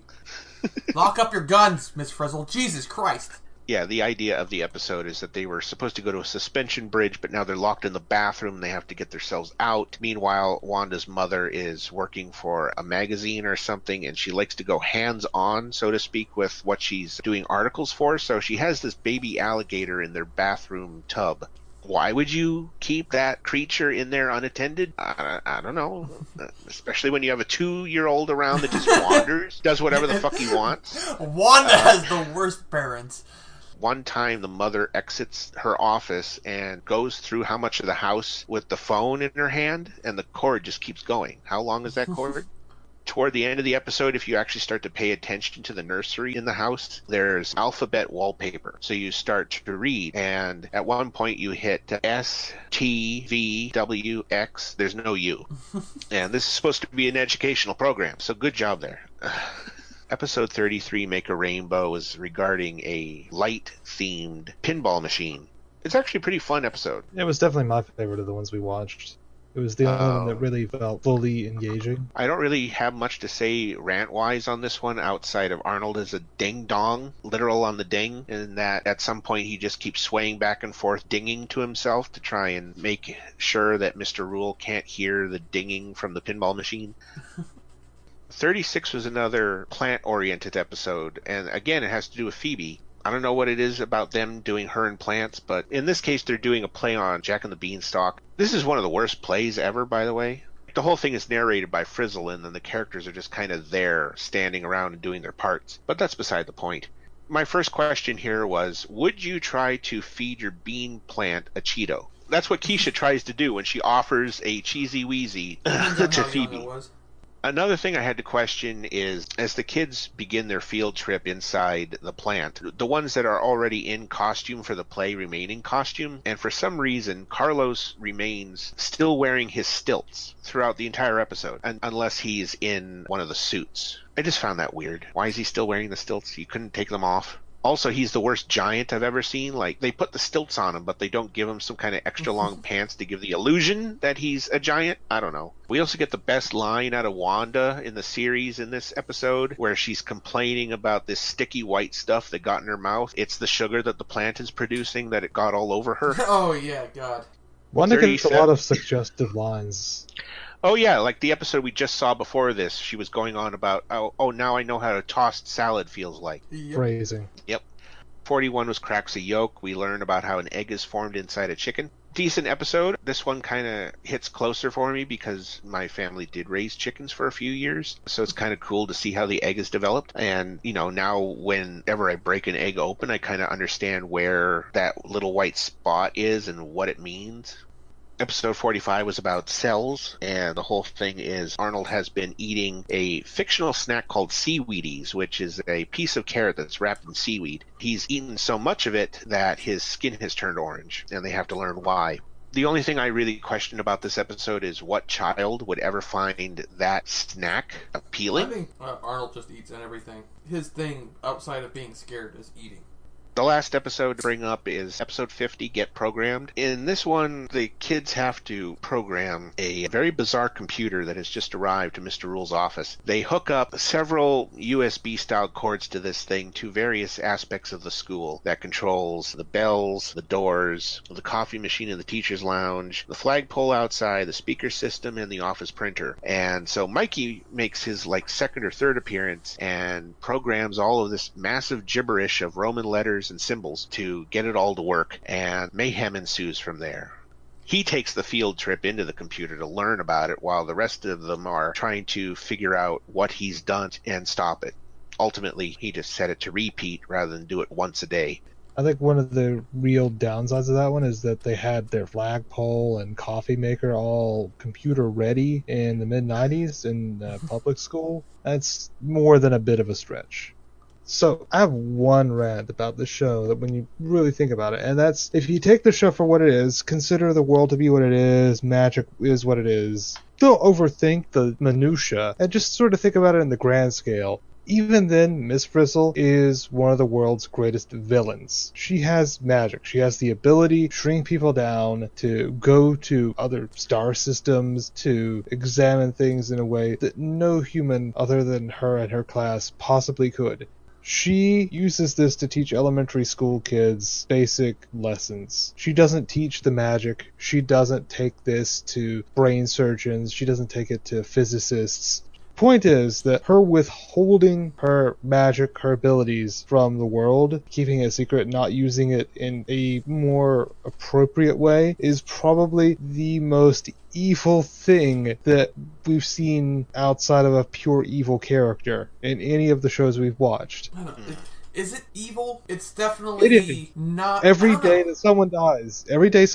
Lock up your guns, Miss Frizzle. Jesus Christ. Yeah, the idea of the episode is that they were supposed to go to a suspension bridge, but now they're locked in the bathroom. They have to get themselves out. Meanwhile, Wanda's mother is working for a magazine or something, and she likes to go hands-on, so to speak, with what she's doing articles for. So she has this baby alligator in their bathroom tub. Why would you keep that creature in there unattended? I don't know. Especially when you have a 2-year-old around that just wanders, does whatever the fuck he wants. Wanda has the worst parents. One time the mother exits her office and goes through how much of the house with the phone in her hand, and the cord just keeps going. How long is that cord? Toward the end of the episode, if you actually start to pay attention to the nursery in the house, there's alphabet wallpaper. So you start to read, and at one point you hit S, T, V, W, X. There's no U. And this is supposed to be an educational program, so good job there. Episode 33, Make a Rainbow, is regarding a light-themed pinball machine. It's actually a pretty fun episode. It was definitely my favorite of the ones we watched. It was the only one that really felt fully engaging. I don't really have much to say rant-wise on this one outside of Arnold is a ding-dong, literal on the ding, and that at some point he just keeps swaying back and forth, dinging to himself to try and make sure that Mr. Rule can't hear the dinging from the pinball machine. 36 was another plant-oriented episode, and again, it has to do with Phoebe. I don't know what it is about them doing her and plants, but in this case, they're doing a play on Jack and the Beanstalk. This is one of the worst plays ever, by the way. the whole thing is narrated by Frizzle, and then the characters are just kind of there, standing around and doing their parts. But that's beside the point. My first question here was, would you try to feed your bean plant a Cheeto? That's what Keisha tries to do when she offers a Cheesy Wheezy to Phoebe. Another thing I had to question is, as the kids begin their field trip inside the plant, the ones that are already in costume for the play remain in costume, and for some reason, Carlos remains still wearing his stilts throughout the entire episode, unless he's in one of the suits. I just found that weird. Why is he still wearing the stilts? You couldn't take them off? Also, he's the worst giant I've ever seen. Like, they put the stilts on him, but they don't give him some kind of extra long pants to give the illusion that he's a giant. I don't know. We also get the best line out of Wanda in the series in this episode, where she's complaining about this sticky white stuff that got in her mouth. It's the sugar that the plant is producing that it got all over her. Oh, yeah, God. Wanda gets a lot of suggestive lines. Oh, yeah, like the episode we just saw before this, she was going on about, oh, now I know how a tossed salad feels like. Yep. Phrasing. Yep. 41 was Cracks a Yolk. We learn about how an egg is formed inside a chicken. Decent episode. This one kind of hits closer for me because my family did raise chickens for a few years. So it's kind of cool to see how the egg is developed. And, you know, now whenever I break an egg open, I kind of understand where that little white spot is and what it means. Episode 45 was about cells, and the whole thing is Arnold has been eating a fictional snack called Seaweedies, which is a piece of carrot that's wrapped in seaweed. He's eaten so much of it that his skin has turned orange, and they have to learn why. The only thing I really question about this episode is what child would ever find that snack appealing? I think Arnold just eats and everything. His thing outside of being scared is eating. The last episode to bring up is episode 50, Get Programmed. In this one, the kids have to program a very bizarre computer that has just arrived to Mr. Rule's office. They hook up several USB-style cords to this thing to various aspects of the school that controls the bells, the doors, the coffee machine in the teacher's lounge, the flagpole outside, the speaker system, and the office printer. And so Mikey makes his second or third appearance and programs all of this massive gibberish of Roman letters and symbols to get it all to work, and mayhem ensues from there. He takes the field trip into the computer to learn about it, while the rest of them are trying to figure out what he's done and stop it. Ultimately, he just set it to repeat rather than do it once a day. I think one of the real downsides of that one is that they had their flagpole and coffee maker all computer ready in the mid-90s in public school. That's more than a bit of a stretch. So I have one rant about the show that when you really think about it, and that's, if you take the show for what it is, consider the world to be what it is, magic is what it is, don't overthink the minutia, and just sort of think about it in the grand scale. Even then, Miss Frizzle is one of the world's greatest villains. She has magic. She has the ability to shrink people down, to go to other star systems, to examine things in a way that no human other than her and her class possibly could. She uses this to teach elementary school kids basic lessons. She doesn't teach the magic. She doesn't take this to brain surgeons. She doesn't take it to physicists. Point is that her withholding her magic, her abilities from the world, keeping it secret, not using it in a more appropriate way, is probably the most evil thing that we've seen outside of a pure evil character in any of the shows we've watched. I don't know. Is it evil? It's definitely not. Every day that someone dies,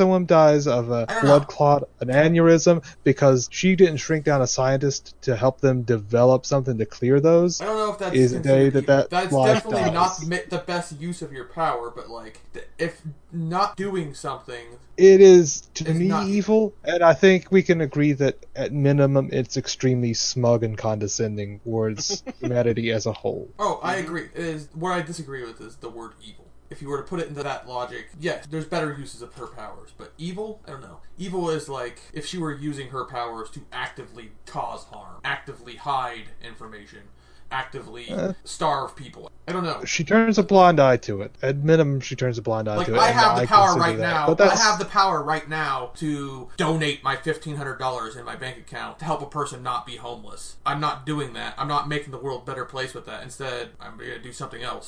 of a blood clot, an aneurysm, because she didn't shrink down a scientist to help them develop something to clear those. I don't know if that's is a day that's definitely dies. not the best use of your power, but if not doing something, it is to me not evil, and I think we can agree that at minimum it's extremely smug and condescending towards humanity as a whole. Oh, I agree. It is. What I disagree with is the word evil. If you were to put it into that logic, yes, there's better uses of her powers, but evil? I don't know. Evil is like if she were using her powers to actively cause harm, actively hide information, actively starve people. I don't know. She turns a blind eye to it. At minimum, she turns a blind eye to it. I have the power right now. But I have the power right now to donate my $1,500 in my bank account to help a person not be homeless. I'm not doing that. I'm not making the world a better place with that. Instead, I'm going to do something else.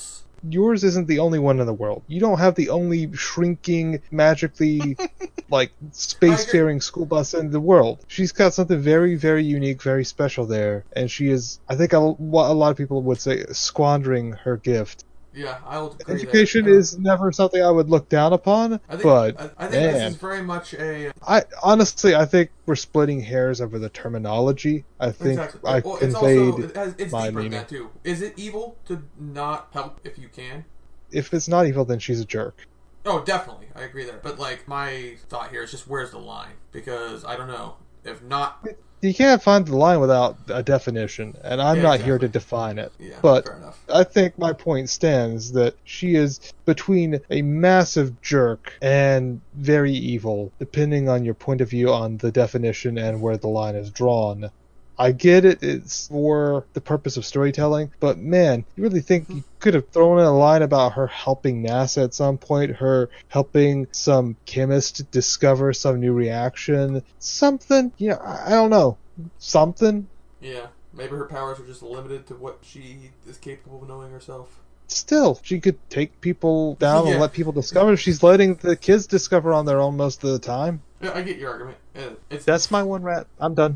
yours isn't the only one in the world. You don't have the only shrinking, magically, like, spacefaring school bus in the world. She's got something very, very unique, very special there, and she is, I think what a lot of people would say, squandering her gift. Yeah, I will agree. Education is never something I would look down upon, I think man, this is very much a... I think we're splitting hairs over the terminology. I think Exactly. I Well, conveyed it's my deeper than meaning. that, too. Is it evil to not help if you can? If it's not evil, then she's a jerk. Oh, definitely. I agree there. But, like, my thought here is just where's the line? Because, I don't know. If not... You can't find the line without a definition, and I'm not here to define it. Yeah, but fair enough. I think my point stands that she is between a massive jerk and very evil, depending on your point of view on the definition and where the line is drawn. I get it, it's for the purpose of storytelling, but man, you really think you could have thrown in a line about her helping NASA at some point, her helping some chemist discover some new reaction, something? I don't know. Something? Yeah, maybe her powers are just limited to what she is capable of knowing herself. Still, she could take people down Yeah. and let people discover. She's letting the kids discover on their own most of the time. Yeah, I get your argument. That's my one rant. I'm done.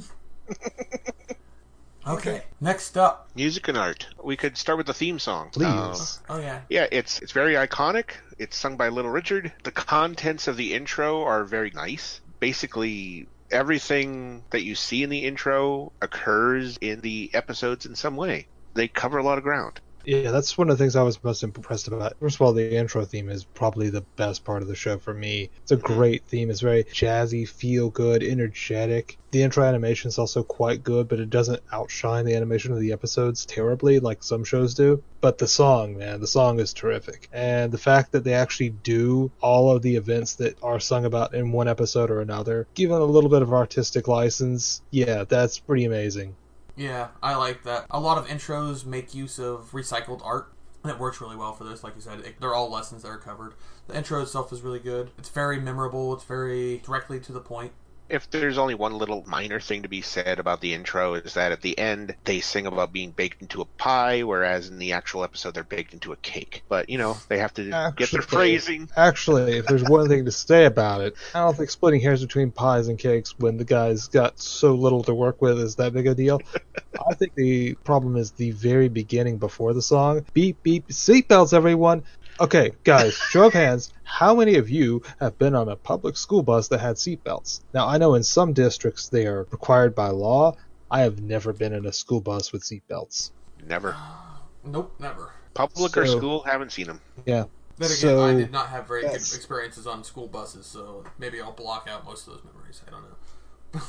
Okay, next up. Music and art. We could start with the theme song. Please. Oh, yeah. Yeah, it's very iconic. It's sung by Little Richard. The contents of the intro are very nice. Basically, everything that you see in the intro occurs in the episodes in some way. They cover a lot of ground. Yeah, that's one of the things I was most impressed about. First of all, the intro theme is probably the best part of the show for me. It's a great theme. It's very jazzy, feel good, energetic. The intro animation is also quite good, but it doesn't outshine the animation of the episodes terribly like some shows do. But the song, man, the song is terrific. And the fact that they actually do all of the events that are sung about in one episode or another, given a little bit of artistic license, yeah, that's pretty amazing. Yeah, I like that. A lot of intros make use of recycled art, and it works really well for this. Like you said, they're all lessons that are covered. The intro itself is really good. It's very memorable. It's very directly to the point. If there's only one little minor thing to be said about the intro, is that at the end they sing about being baked into a pie, whereas in the actual episode they're baked into a cake. But, they have to get their phrasing. Actually, if there's one thing to say about it, I don't think splitting hairs between pies and cakes when the guy's got so little to work with is that big a deal. I think the problem is the very beginning before the song. Beep, beep, seatbelts, everyone. Okay, guys, show of hands, how many of you have been on a public school bus that had seatbelts? Now, I know in some districts they are required by law. I have never been in a school bus with seatbelts. Never. Nope, never. Public or school, haven't seen them. Yeah. Then again, I did not have very good experiences on school buses, so maybe I'll block out most of those memories. I don't know.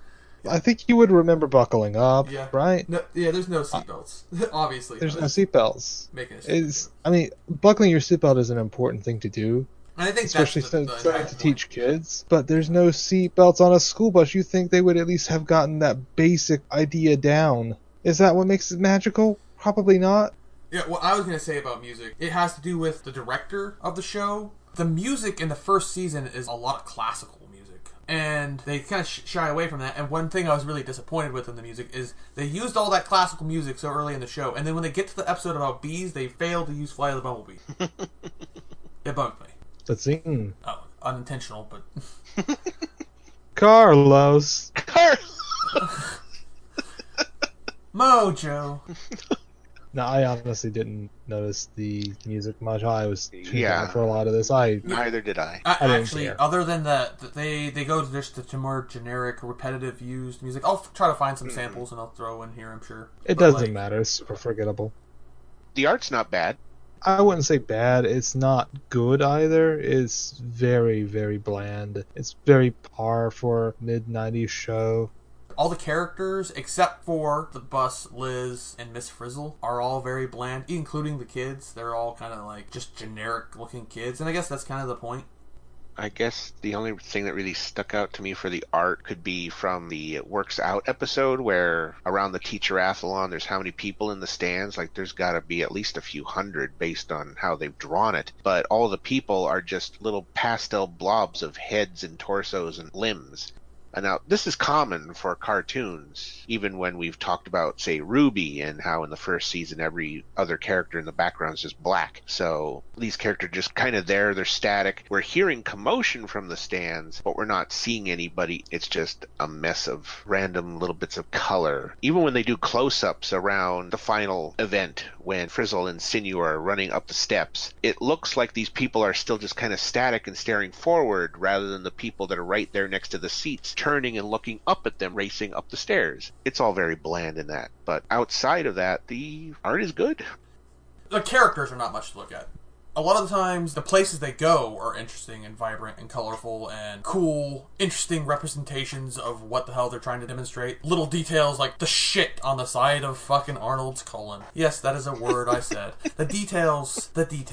I think you would remember buckling up, right? No, there's no seatbelts. Obviously. There's no seatbelts. Making a buckling your seatbelt is an important thing to do. And I think especially that's to teach kids. But there's no seatbelts on a school bus. You think they would at least have gotten that basic idea down. Is that what makes it magical? Probably not. Yeah, what I was going to say about music, it has to do with the director of the show. The music in the first season is a lot of classical music, and they kind of shy away from that. And one thing I was really disappointed with in the music is they used all that classical music so early in the show, and then when they get to the episode about bees, they fail to use Fly of the Bumblebee. It bugged me. Let's see. Oh, unintentional, but... Carlos! Mojo! No, I honestly didn't notice the music much. I was tuned out for a lot of this. Neither did I. I didn't Actually, care. other than that, they go to more generic, repetitive used music. I'll try to find some samples and I'll throw in here, I'm sure. It doesn't matter. It's super forgettable. The art's not bad. I wouldn't say bad. It's not good either. It's very, very bland. It's very par for a mid-90s show. All the characters, except for the bus, Liz, and Miss Frizzle, are all very bland, including the kids. They're all kind of like just generic-looking kids, and I guess that's kind of the point. I guess the only thing that really stuck out to me for the art could be from the Works Out episode, where around the teacher-athlon, there's how many people in the stands. Like, there's got to be at least a few hundred based on how they've drawn it. But all the people are just little pastel blobs of heads and torsos and limbs. And now, this is common for cartoons, even when we've talked about, say, Ruby, and how in the first season every other character in the background is just black. So these characters are just kind of there, they're static. We're hearing commotion from the stands, but we're not seeing anybody. It's just a mess of random little bits of color. Even when they do close-ups around the final event, when Frizzle and Sinew are running up the steps, it looks like these people are still just kind of static and staring forward, rather than the people that are right there next to the seats turning and looking up at them racing up the stairs. It's all very bland in that. But outside of that, the art is good. The characters are not much to look at. A lot of the times, the places they go are interesting and vibrant and colorful and cool, interesting representations of what the hell they're trying to demonstrate. Little details like the shit on the side of fucking Arnold's colon. Yes, that is a word I said. The details.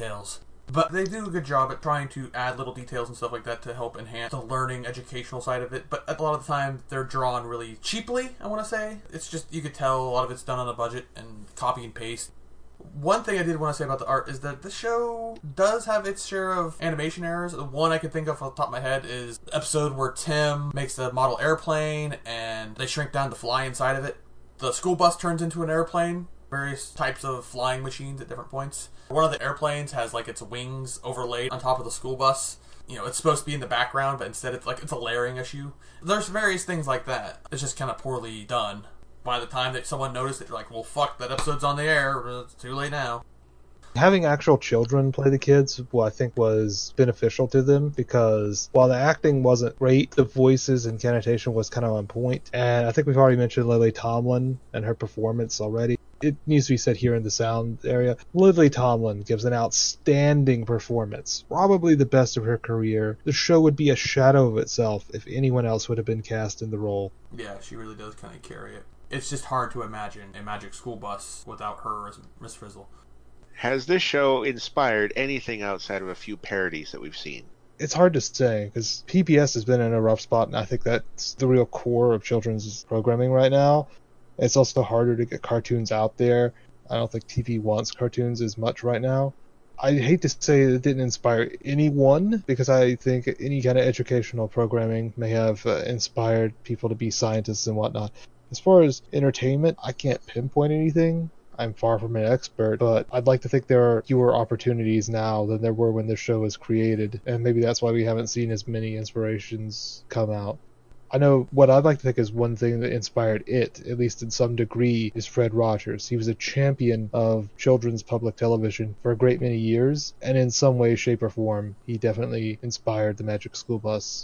But they do a good job at trying to add little details and stuff like that to help enhance the learning, educational side of it. But a lot of the time, they're drawn really cheaply, I want to say. It's just, you could tell a lot of it's done on a budget and copy and paste. One thing I did want to say about the art is that the show does have its share of animation errors. The one I can think of off the top of my head is the episode where Tim makes the model airplane and they shrink down to fly inside of it. The school bus turns into an airplane. Various types of flying machines at different points. One of the airplanes has like its wings overlaid on top of the school bus. You know, it's supposed to be in the background, but instead it's a layering issue. There's various things like that. It's just kind of poorly done. By the time that someone noticed it, they're like, well, fuck, that episode's on the air. It's too late now. Having actual children play the kids, well, I think was beneficial to them, because while the acting wasn't great, the voices and connotation was kind of on point. And I think we've already mentioned Lily Tomlin and her performance already. It needs to be said here in the sound area. Lily Tomlin gives an outstanding performance, probably the best of her career. The show would be a shadow of itself if anyone else would have been cast in the role. Yeah, she really does kind of carry it. It's just hard to imagine a Magic School Bus without her as Miss Frizzle. Has this show inspired anything outside of a few parodies that we've seen? It's hard to say, because PBS has been in a rough spot, and I think that's the real core of children's programming right now. It's also harder to get cartoons out there. I don't think TV wants cartoons as much right now. I hate to say it didn't inspire anyone, because I think any kind of educational programming may have inspired people to be scientists and whatnot. As far as entertainment, I can't pinpoint anything. I'm far from an expert, but I'd like to think there are fewer opportunities now than there were when the show was created, and maybe that's why we haven't seen as many inspirations come out. I know what I'd like to think is one thing that inspired it, at least in some degree, is Fred Rogers. He was a champion of children's public television for a great many years, and in some way, shape, or form, he definitely inspired the Magic School Bus.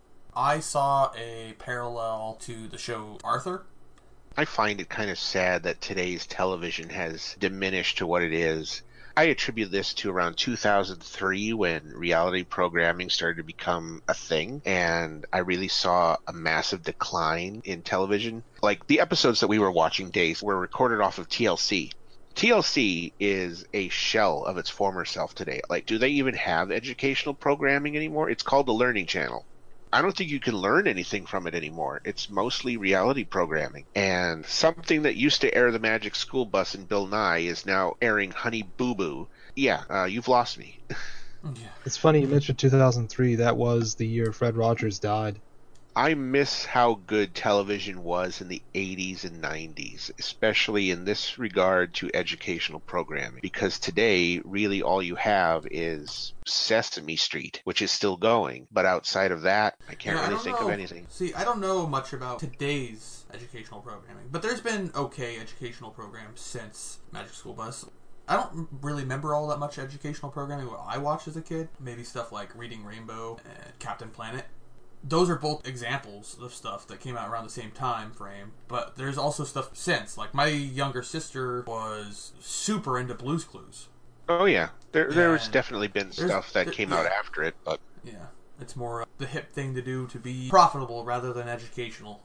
I saw a parallel to the show Arthur. I find it kind of sad that today's television has diminished to what it is. I attribute this to around 2003 when reality programming started to become a thing, and I really saw a massive decline in television. Like, the episodes that we were watching days were recorded off of TLC. TLC is a shell of its former self today. Like, do they even have educational programming anymore? It's called the Learning Channel. I don't think you can learn anything from it anymore. It's mostly reality programming. And something that used to air the Magic School Bus and Bill Nye is now airing Honey Boo Boo. Yeah, you've lost me. Yeah. It's funny you mentioned 2003. That was the year Fred Rogers died. I miss how good television was in the 80s and 90s, especially in this regard to educational programming. Because today, really all you have is Sesame Street, which is still going. But outside of that, I can't really think of anything. See, I don't know much about today's educational programming, but there's been okay educational programs since Magic School Bus. I don't really remember all that much educational programming what I watched as a kid. Maybe stuff like Reading Rainbow and Captain Planet. Those are both examples of stuff that came out around the same time frame, but there's also stuff since. Like, my younger sister was super into Blue's Clues. Oh yeah, there's definitely been stuff that came out after it, but yeah, it's more the hip thing to do to be profitable rather than educational.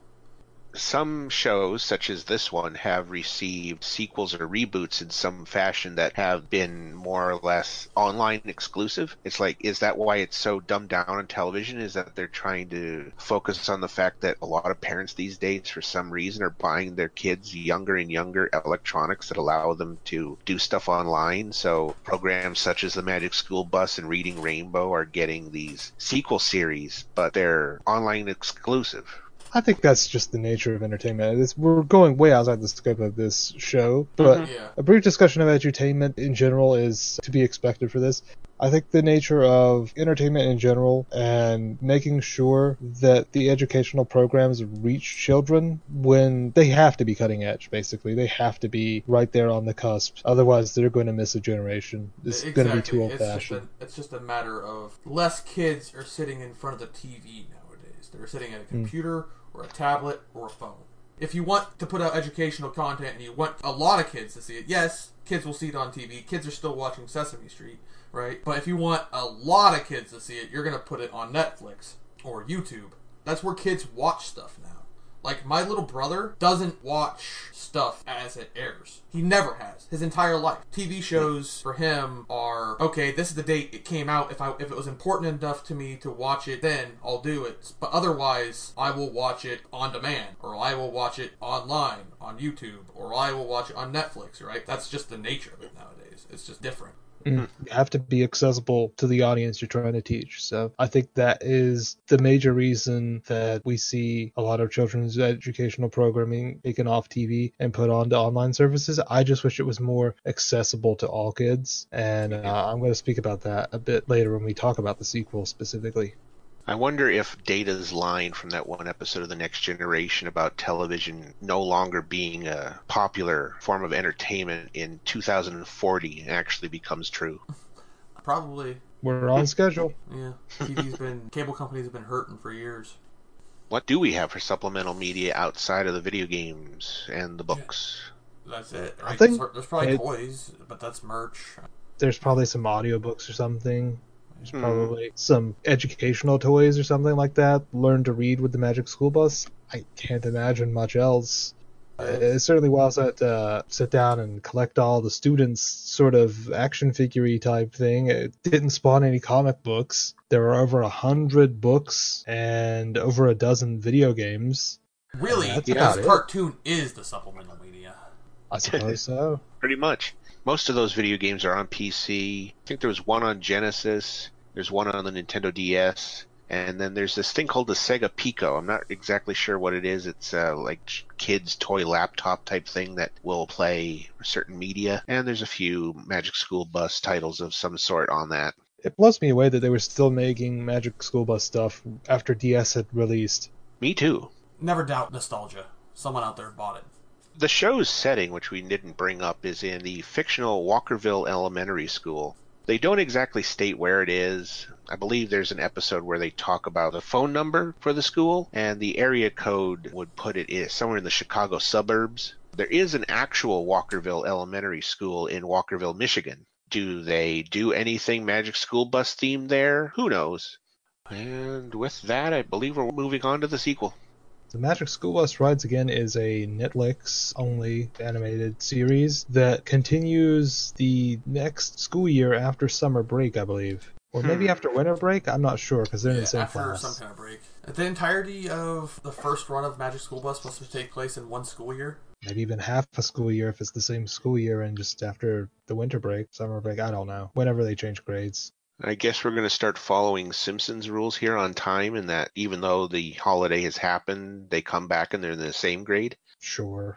Some shows, such as this one, have received sequels or reboots in some fashion that have been more or less online exclusive. It's like, is that why it's so dumbed down on television? Is that they're trying to focus on the fact that a lot of parents these days, for some reason, are buying their kids younger and younger electronics that allow them to do stuff online? So programs such as the Magic School Bus and Reading Rainbow are getting these sequel series, but they're online exclusive. I think that's just the nature of entertainment. We're going way outside the scope of this show, but Yeah. a brief discussion of edutainment in general is to be expected for this. I think the nature of entertainment in general and making sure that the educational programs reach children when they have to be cutting edge, basically. They have to be right there on the cusp. Otherwise, they're going to miss a generation. It's going to be too old-fashioned. It's just a matter of less kids are sitting in front of the TV nowadays. They're sitting at a computer or a tablet or a phone. If you want to put out educational content and you want a lot of kids to see it, yes, kids will see it on TV. Kids are still watching Sesame Street, right? But if you want a lot of kids to see it, you're going to put it on Netflix or YouTube. That's where kids watch stuff now. Like, my little brother doesn't watch stuff as it airs. He never has. His entire life. TV shows for him are, okay, this is the date it came out. If it was important enough to me to watch it, then I'll do it. But otherwise, I will watch it on demand. Or I will watch it online on YouTube. Or I will watch it on Netflix, right? That's just the nature of it nowadays. It's just different. You have to be accessible to the audience you're trying to teach. So I think that is the major reason that we see a lot of children's educational programming taken off TV and put onto online services. I just wish it was more accessible to all kids. And I'm going to speak about that a bit later when we talk about the sequel specifically. I wonder if Data's line from that one episode of The Next Generation about television no longer being a popular form of entertainment in 2040 actually becomes true. Probably. We're on schedule. Yeah. Cable companies have been hurting for years. What do we have for supplemental media outside of the video games and the books? That's it, right? I think There's probably toys, but that's merch. There's probably some audiobooks or something. There's probably some educational toys or something like that. Learn to read with the Magic School Bus. I can't imagine much else. It certainly was that sit down and collect all the students' sort of action figure type thing. It didn't spawn any comic books. There are over 100 books and over a dozen video games. Really? Because cartoon is the supplemental media. I suppose so. Pretty much. Most of those video games are on PC. I think there was one on Genesis. There's one on the Nintendo DS. And then there's this thing called the Sega Pico. I'm not exactly sure what it is. It's like kids' toy laptop type thing that will play certain media. And there's a few Magic School Bus titles of some sort on that. It blows me away that they were still making Magic School Bus stuff after DS had released. Me too. Never doubt nostalgia. Someone out there bought it. The show's setting, which we didn't bring up, is in the fictional Walkerville Elementary School. They don't exactly state where it is. I believe there's an episode where they talk about the phone number for the school, and the area code would put it somewhere in the Chicago suburbs. There is an actual Walkerville Elementary School in Walkerville, Michigan. Do they do anything Magic School Bus themed there? Who knows? And with that, I believe we're moving on to the sequel. The Magic School Bus Rides Again is a Netflix-only animated series that continues the next school year after summer break, I believe. Or maybe after winter break? I'm not sure, because they're in the same after class. some kind of break. The entirety of the first run of Magic School Bus must take place in one school year? Maybe even half a school year if it's the same school year and just after the winter break, summer break, I don't know. Whenever they change grades. I guess we're going to start following Simpsons rules here on time, in that even though the holiday has happened, they come back and they're in the same grade. Sure.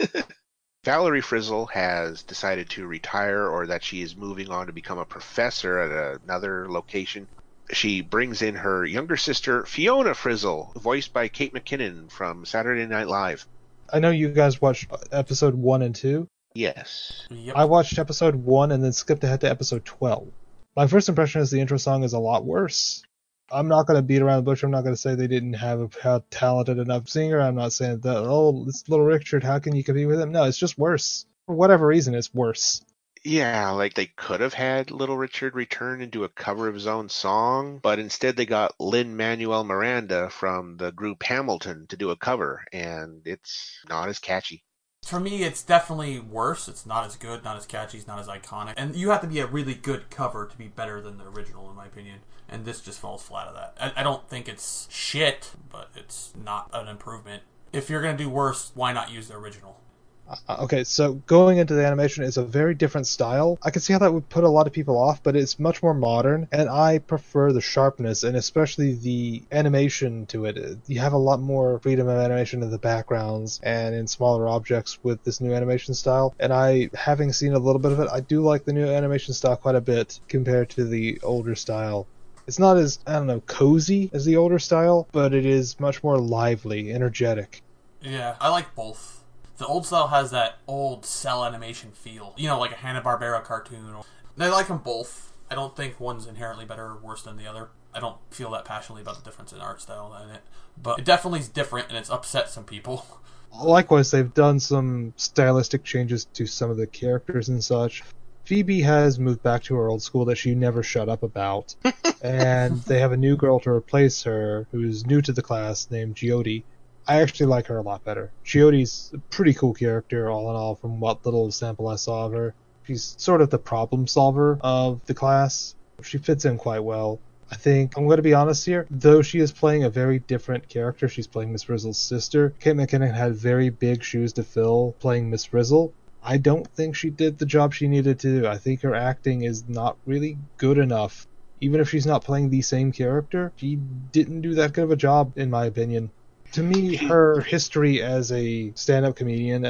Valerie Frizzle has decided to retire, or that she is moving on to become a professor at another location. She brings in her younger sister, Fiona Frizzle, voiced by Kate McKinnon from Saturday Night Live. I know you guys watched episode 1 and 2. Yes. Yep. I watched episode 1 and then skipped ahead to episode 12. My first impression is the intro song is a lot worse. I'm not going to beat around the bush. I'm not going to say they didn't have a talented enough singer. I'm not saying that, oh, it's Little Richard, how can you compete with him? No, it's just worse. For whatever reason, it's worse. Yeah, like they could have had Little Richard return and do a cover of his own song, but instead they got Lin-Manuel Miranda from the group Hamilton to do a cover, and it's not as catchy. For me, it's definitely worse. It's not as good, not as catchy, it's not as iconic. And you have to be a really good cover to be better than the original, in my opinion. And this just falls flat of that. I don't think it's shit, but it's not an improvement. If you're going to do worse, why not use the original? Okay, so going into the animation is a very different style. I can see how that would put a lot of people off, but it's much more modern, and I prefer the sharpness and especially the animation to it. You have a lot more freedom of animation in the backgrounds and in smaller objects with this new animation style, and having seen a little bit of it, I do like the new animation style quite a bit compared to the older style. It's not as, I don't know, cozy as the older style, but it is much more lively, energetic. Yeah, I like both. The old style has that old cell animation feel. You know, like a Hanna-Barbera cartoon. I like them both. I don't think one's inherently better or worse than the other. I don't feel that passionately about the difference in art style in it. But it definitely is different, and it's upset some people. Likewise, they've done some stylistic changes to some of the characters and such. Phoebe has moved back to her old school that she never shut up about. And they have a new girl to replace her, who's new to the class, named Giodi. I actually like her a lot better. Giodi's a pretty cool character, all in all, from what little sample I saw of her. She's sort of the problem solver of the class. She fits in quite well. I think, I'm going to be honest here, though she is playing a very different character, she's playing Miss Frizzle's sister. Kate McKinnon had very big shoes to fill playing Miss Frizzle. I don't think she did the job she needed to do. I think her acting is not really good enough. Even if she's not playing the same character, she didn't do that good of a job, in my opinion. To me, her history as a stand-up comedian,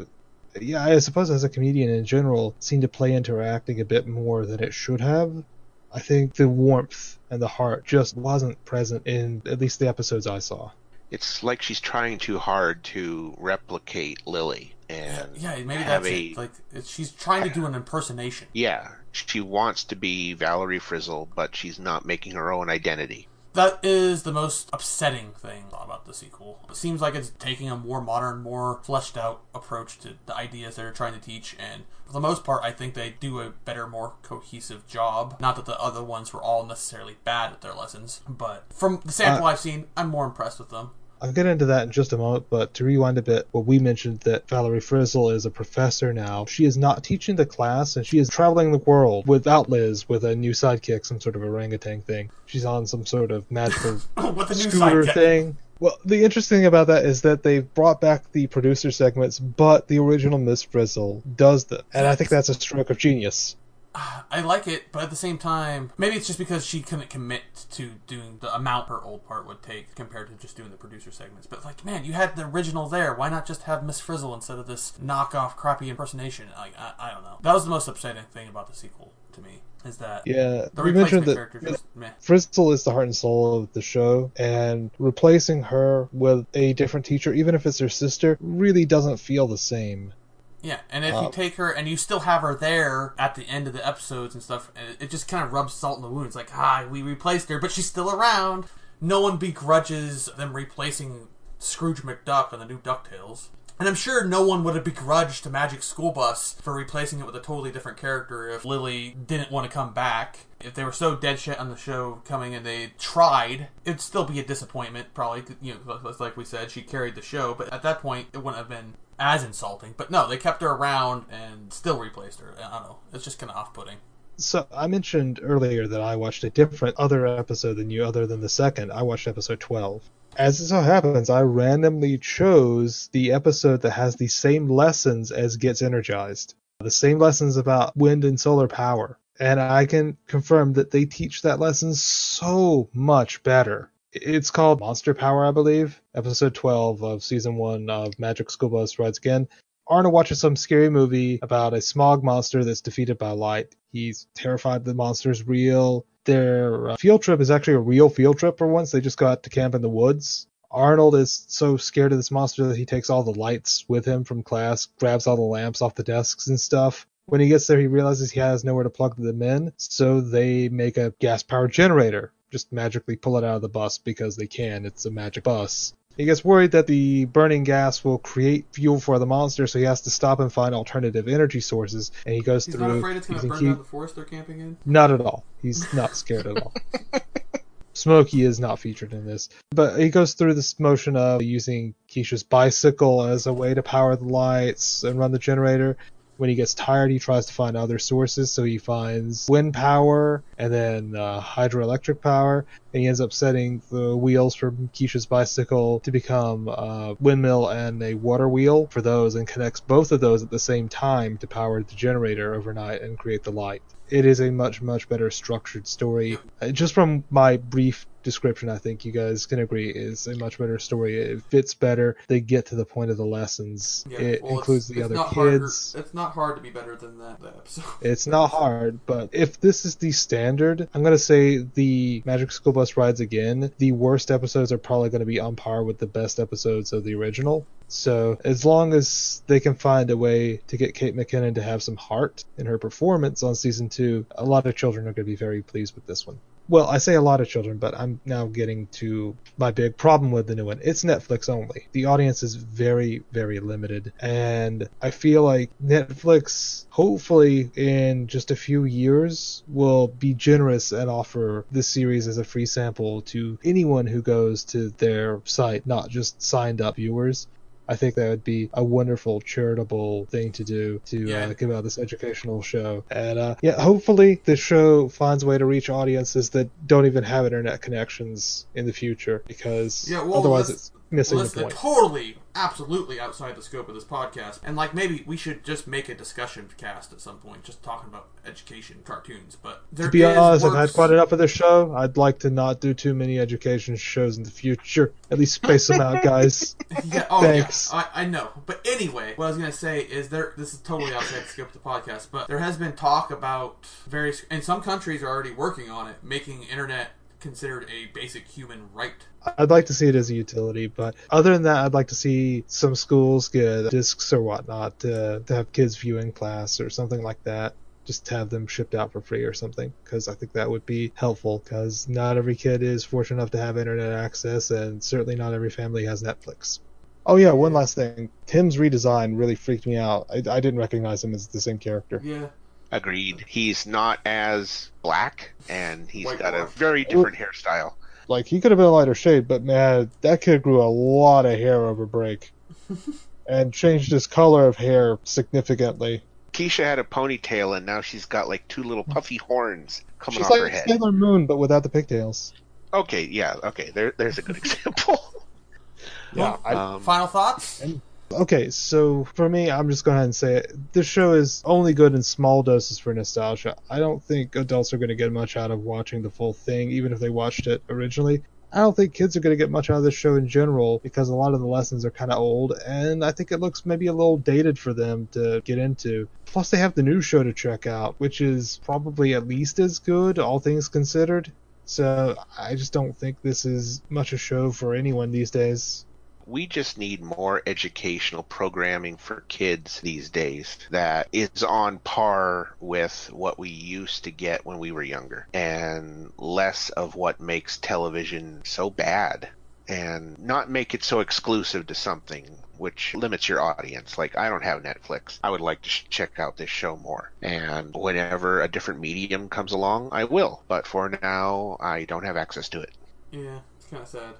I suppose as a comedian in general, seemed to play into her acting a bit more than it should have. I think the warmth and the heart just wasn't present in at least the episodes I saw. It's like she's trying too hard to replicate Lily. And yeah, maybe that's it. Like, she's trying to do an impersonation. Yeah, she wants to be Valerie Frizzle, but she's not making her own identity. That is the most upsetting thing about the sequel. It seems like it's taking a more modern, more fleshed out approach to the ideas they're trying to teach, and for the most part, I think they do a better, more cohesive job. Not that the other ones were all necessarily bad at their lessons, but from the sample I've seen, I'm more impressed with them. I'll get into that in just a moment, but to rewind a bit, what we mentioned that Valerie Frizzle is a professor now. She is not teaching the class, and she is traveling the world without Liz, with a new sidekick, some sort of orangutan thing. She's on some sort of magical with a new scooter thing. Well, the interesting thing about that is that they've brought back the producer segments, but the original Miss Frizzle does them. And I think that's a stroke of genius. I like it, but at the same time, maybe it's just because she couldn't commit to doing the amount her old part would take compared to just doing the producer segments. But, like, man, you had the original there. Why not just have Miss Frizzle instead of this knockoff, crappy impersonation? Like, I don't know. That was the most upsetting thing about the sequel to me, is that the replacement character just meh. Frizzle is the heart and soul of the show, and replacing her with a different teacher, even if it's her sister, really doesn't feel the same. Yeah, and if you take her and you still have her there at the end of the episodes and stuff, it just kind of rubs salt in the wound. It's like, we replaced her, but she's still around. No one begrudges them replacing Scrooge McDuck on the new DuckTales. And I'm sure no one would have begrudged to Magic School Bus for replacing it with a totally different character if Lily didn't want to come back. If they were so dead shit on the show coming and they tried, it'd still be a disappointment, probably. You know, like we said, she carried the show, but at that point, it wouldn't have been as insulting. But no, they kept her around and still replaced her. I don't know. It's just kind of off-putting. So I mentioned earlier that I watched a different other episode than you, other than the second. I watched episode 12. As it so happens, I randomly chose the episode that has the same lessons as Gets Energized. The same lessons about wind and solar power. And I can confirm that they teach that lesson so much better. It's called Monster Power, I believe. Episode 12 of Season 1 of Magic School Bus Rides Again. Arna watches some scary movie about a smog monster that's defeated by light. He's terrified the monster's real. Their field trip is actually a real field trip for once. They just go out to camp in the woods. Arnold is so scared of this monster that he takes all the lights with him from class, grabs all the lamps off the desks and stuff. When he gets there, he realizes he has nowhere to plug them in, so they make a gas-powered generator. Just magically pull it out of the bus because they can. It's a magic bus. He gets worried that the burning gas will create fuel for the monster, so he has to stop and find alternative energy sources. And he goes through. He's not afraid it's going to burn down the forest they're camping in? Not at all. He's not scared at all. Smokey is not featured in this. But he goes through this motion of using Keisha's bicycle as a way to power the lights and run the generator. When he gets tired, he tries to find other sources. So he finds wind power and then hydroelectric power. And he ends up setting the wheels for Keisha's bicycle to become a windmill and a water wheel for those, and connects both of those at the same time to power the generator overnight and create the light. It is a much, much better structured story. Just from my brief description, I think you guys can agree is a much better story. It fits better. They get to the point of the lessons. Yeah, it includes the other kids. It's not hard to be better than that episode. It's not hard, but if this is the standard, I'm going to say the Magic School Bus Rides Again, the worst episodes are probably going to be on par with the best episodes of the original. So as long as they can find a way to get Kate McKinnon to have some heart in her performance on season 2, a lot of children are going to be very pleased with this one. Well, I say a lot of children, but I'm now getting to my big problem with the new one. It's Netflix only. The audience is very, very limited. And I feel like Netflix, hopefully in just a few years, will be generous and offer this series as a free sample to anyone who goes to their site, not just signed up viewers. I think that would be a wonderful charitable thing to do to give out this educational show. And hopefully the show finds a way to reach audiences that don't even have internet connections in the future, because otherwise it's missing the point. Totally, absolutely outside the scope of this podcast. And maybe we should just make a discussion cast at some point, just talking about education cartoons. But to be honest, I've had quite enough of this show. I'd like to not do too many education shows in the future. At least space them out, guys. Thanks. Yeah, I know. But anyway, what I was going to say is this is totally outside the scope of the podcast, but there has been talk about and some countries are already working on it, making internet considered a basic human right. I'd like to see it as a utility, but other than that, I'd like to see some schools get discs or whatnot to have kids view in class or something like that. Just have them shipped out for free or something, because I think that would be helpful, because not every kid is fortunate enough to have internet access, and certainly not every family has Netflix. Oh yeah, one last thing. Tim's redesign really freaked me out. I didn't recognize him as the same character. Yeah. Agreed. He's not as black, and he's got a very different hairstyle. He could have been a lighter shade, but man, that kid grew a lot of hair over break. And changed his color of hair significantly. Keisha had a ponytail, and now she's got 2 little puffy horns coming she's off her head. She's like Sailor Moon, but without the pigtails. Okay, yeah, okay. There's a good example. Yeah. Final thoughts? Okay, so for me, I'm just going to go ahead and say it. This show is only good in small doses for nostalgia. I don't think adults are going to get much out of watching the full thing, even if they watched it originally. I don't think kids are going to get much out of this show in general, because a lot of the lessons are kind of old, and I think it looks maybe a little dated for them to get into. Plus, they have the new show to check out, which is probably at least as good, all things considered. So I just don't think this is much a show for anyone these days. We just need more educational programming for kids these days that is on par with what we used to get when we were younger, and less of what makes television so bad, and not make it so exclusive to something which limits your audience. I don't have Netflix. I would like to check out this show more, and whenever a different medium comes along, I will, but for now I don't have access to it. Yeah, it's kind of sad.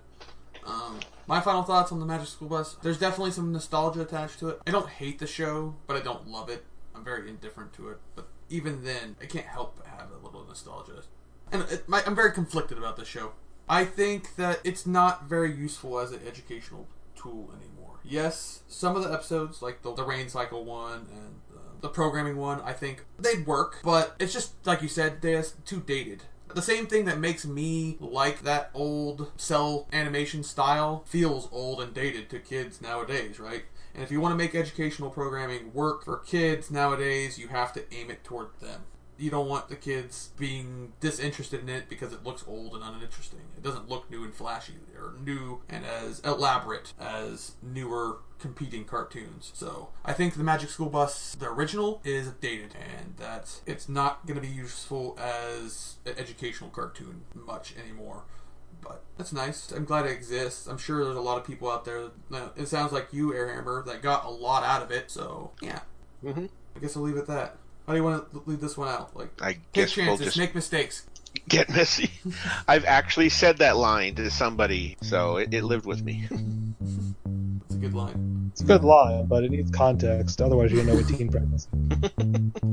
My final thoughts on the Magic School Bus. There's definitely some nostalgia attached to it. I don't hate the show, but I don't love it. I'm very indifferent to it. But even then, I can't help but have a little nostalgia. And I'm very conflicted about this show. I think that it's not very useful as an educational tool anymore. Yes, some of the episodes, like the Rain Cycle one and the programming one, I think they'd work. But it's just, like you said, they're too dated. The same thing that makes me like that old cell animation style feels old and dated to kids nowadays, right? And if you want to make educational programming work for kids nowadays, you have to aim it toward them. You don't want the kids being disinterested in it because it looks old and uninteresting. It doesn't look new and flashy or new and as elaborate as newer competing cartoons. So I think the Magic School Bus, the original, is dated, and that it's not going to be useful as an educational cartoon much anymore. But that's nice. I'm glad it exists. I'm sure there's a lot of people out there, it sounds like you, Airhammer, that got a lot out of it. So yeah, I guess I'll leave it at that. How do you want to leave this one out? I take guess chances, we'll just make mistakes. Get messy. I've actually said that line to somebody, so it lived with me. That's a good line. It's a good line, but it needs context. Otherwise, you're gonna know a teen pregnancy.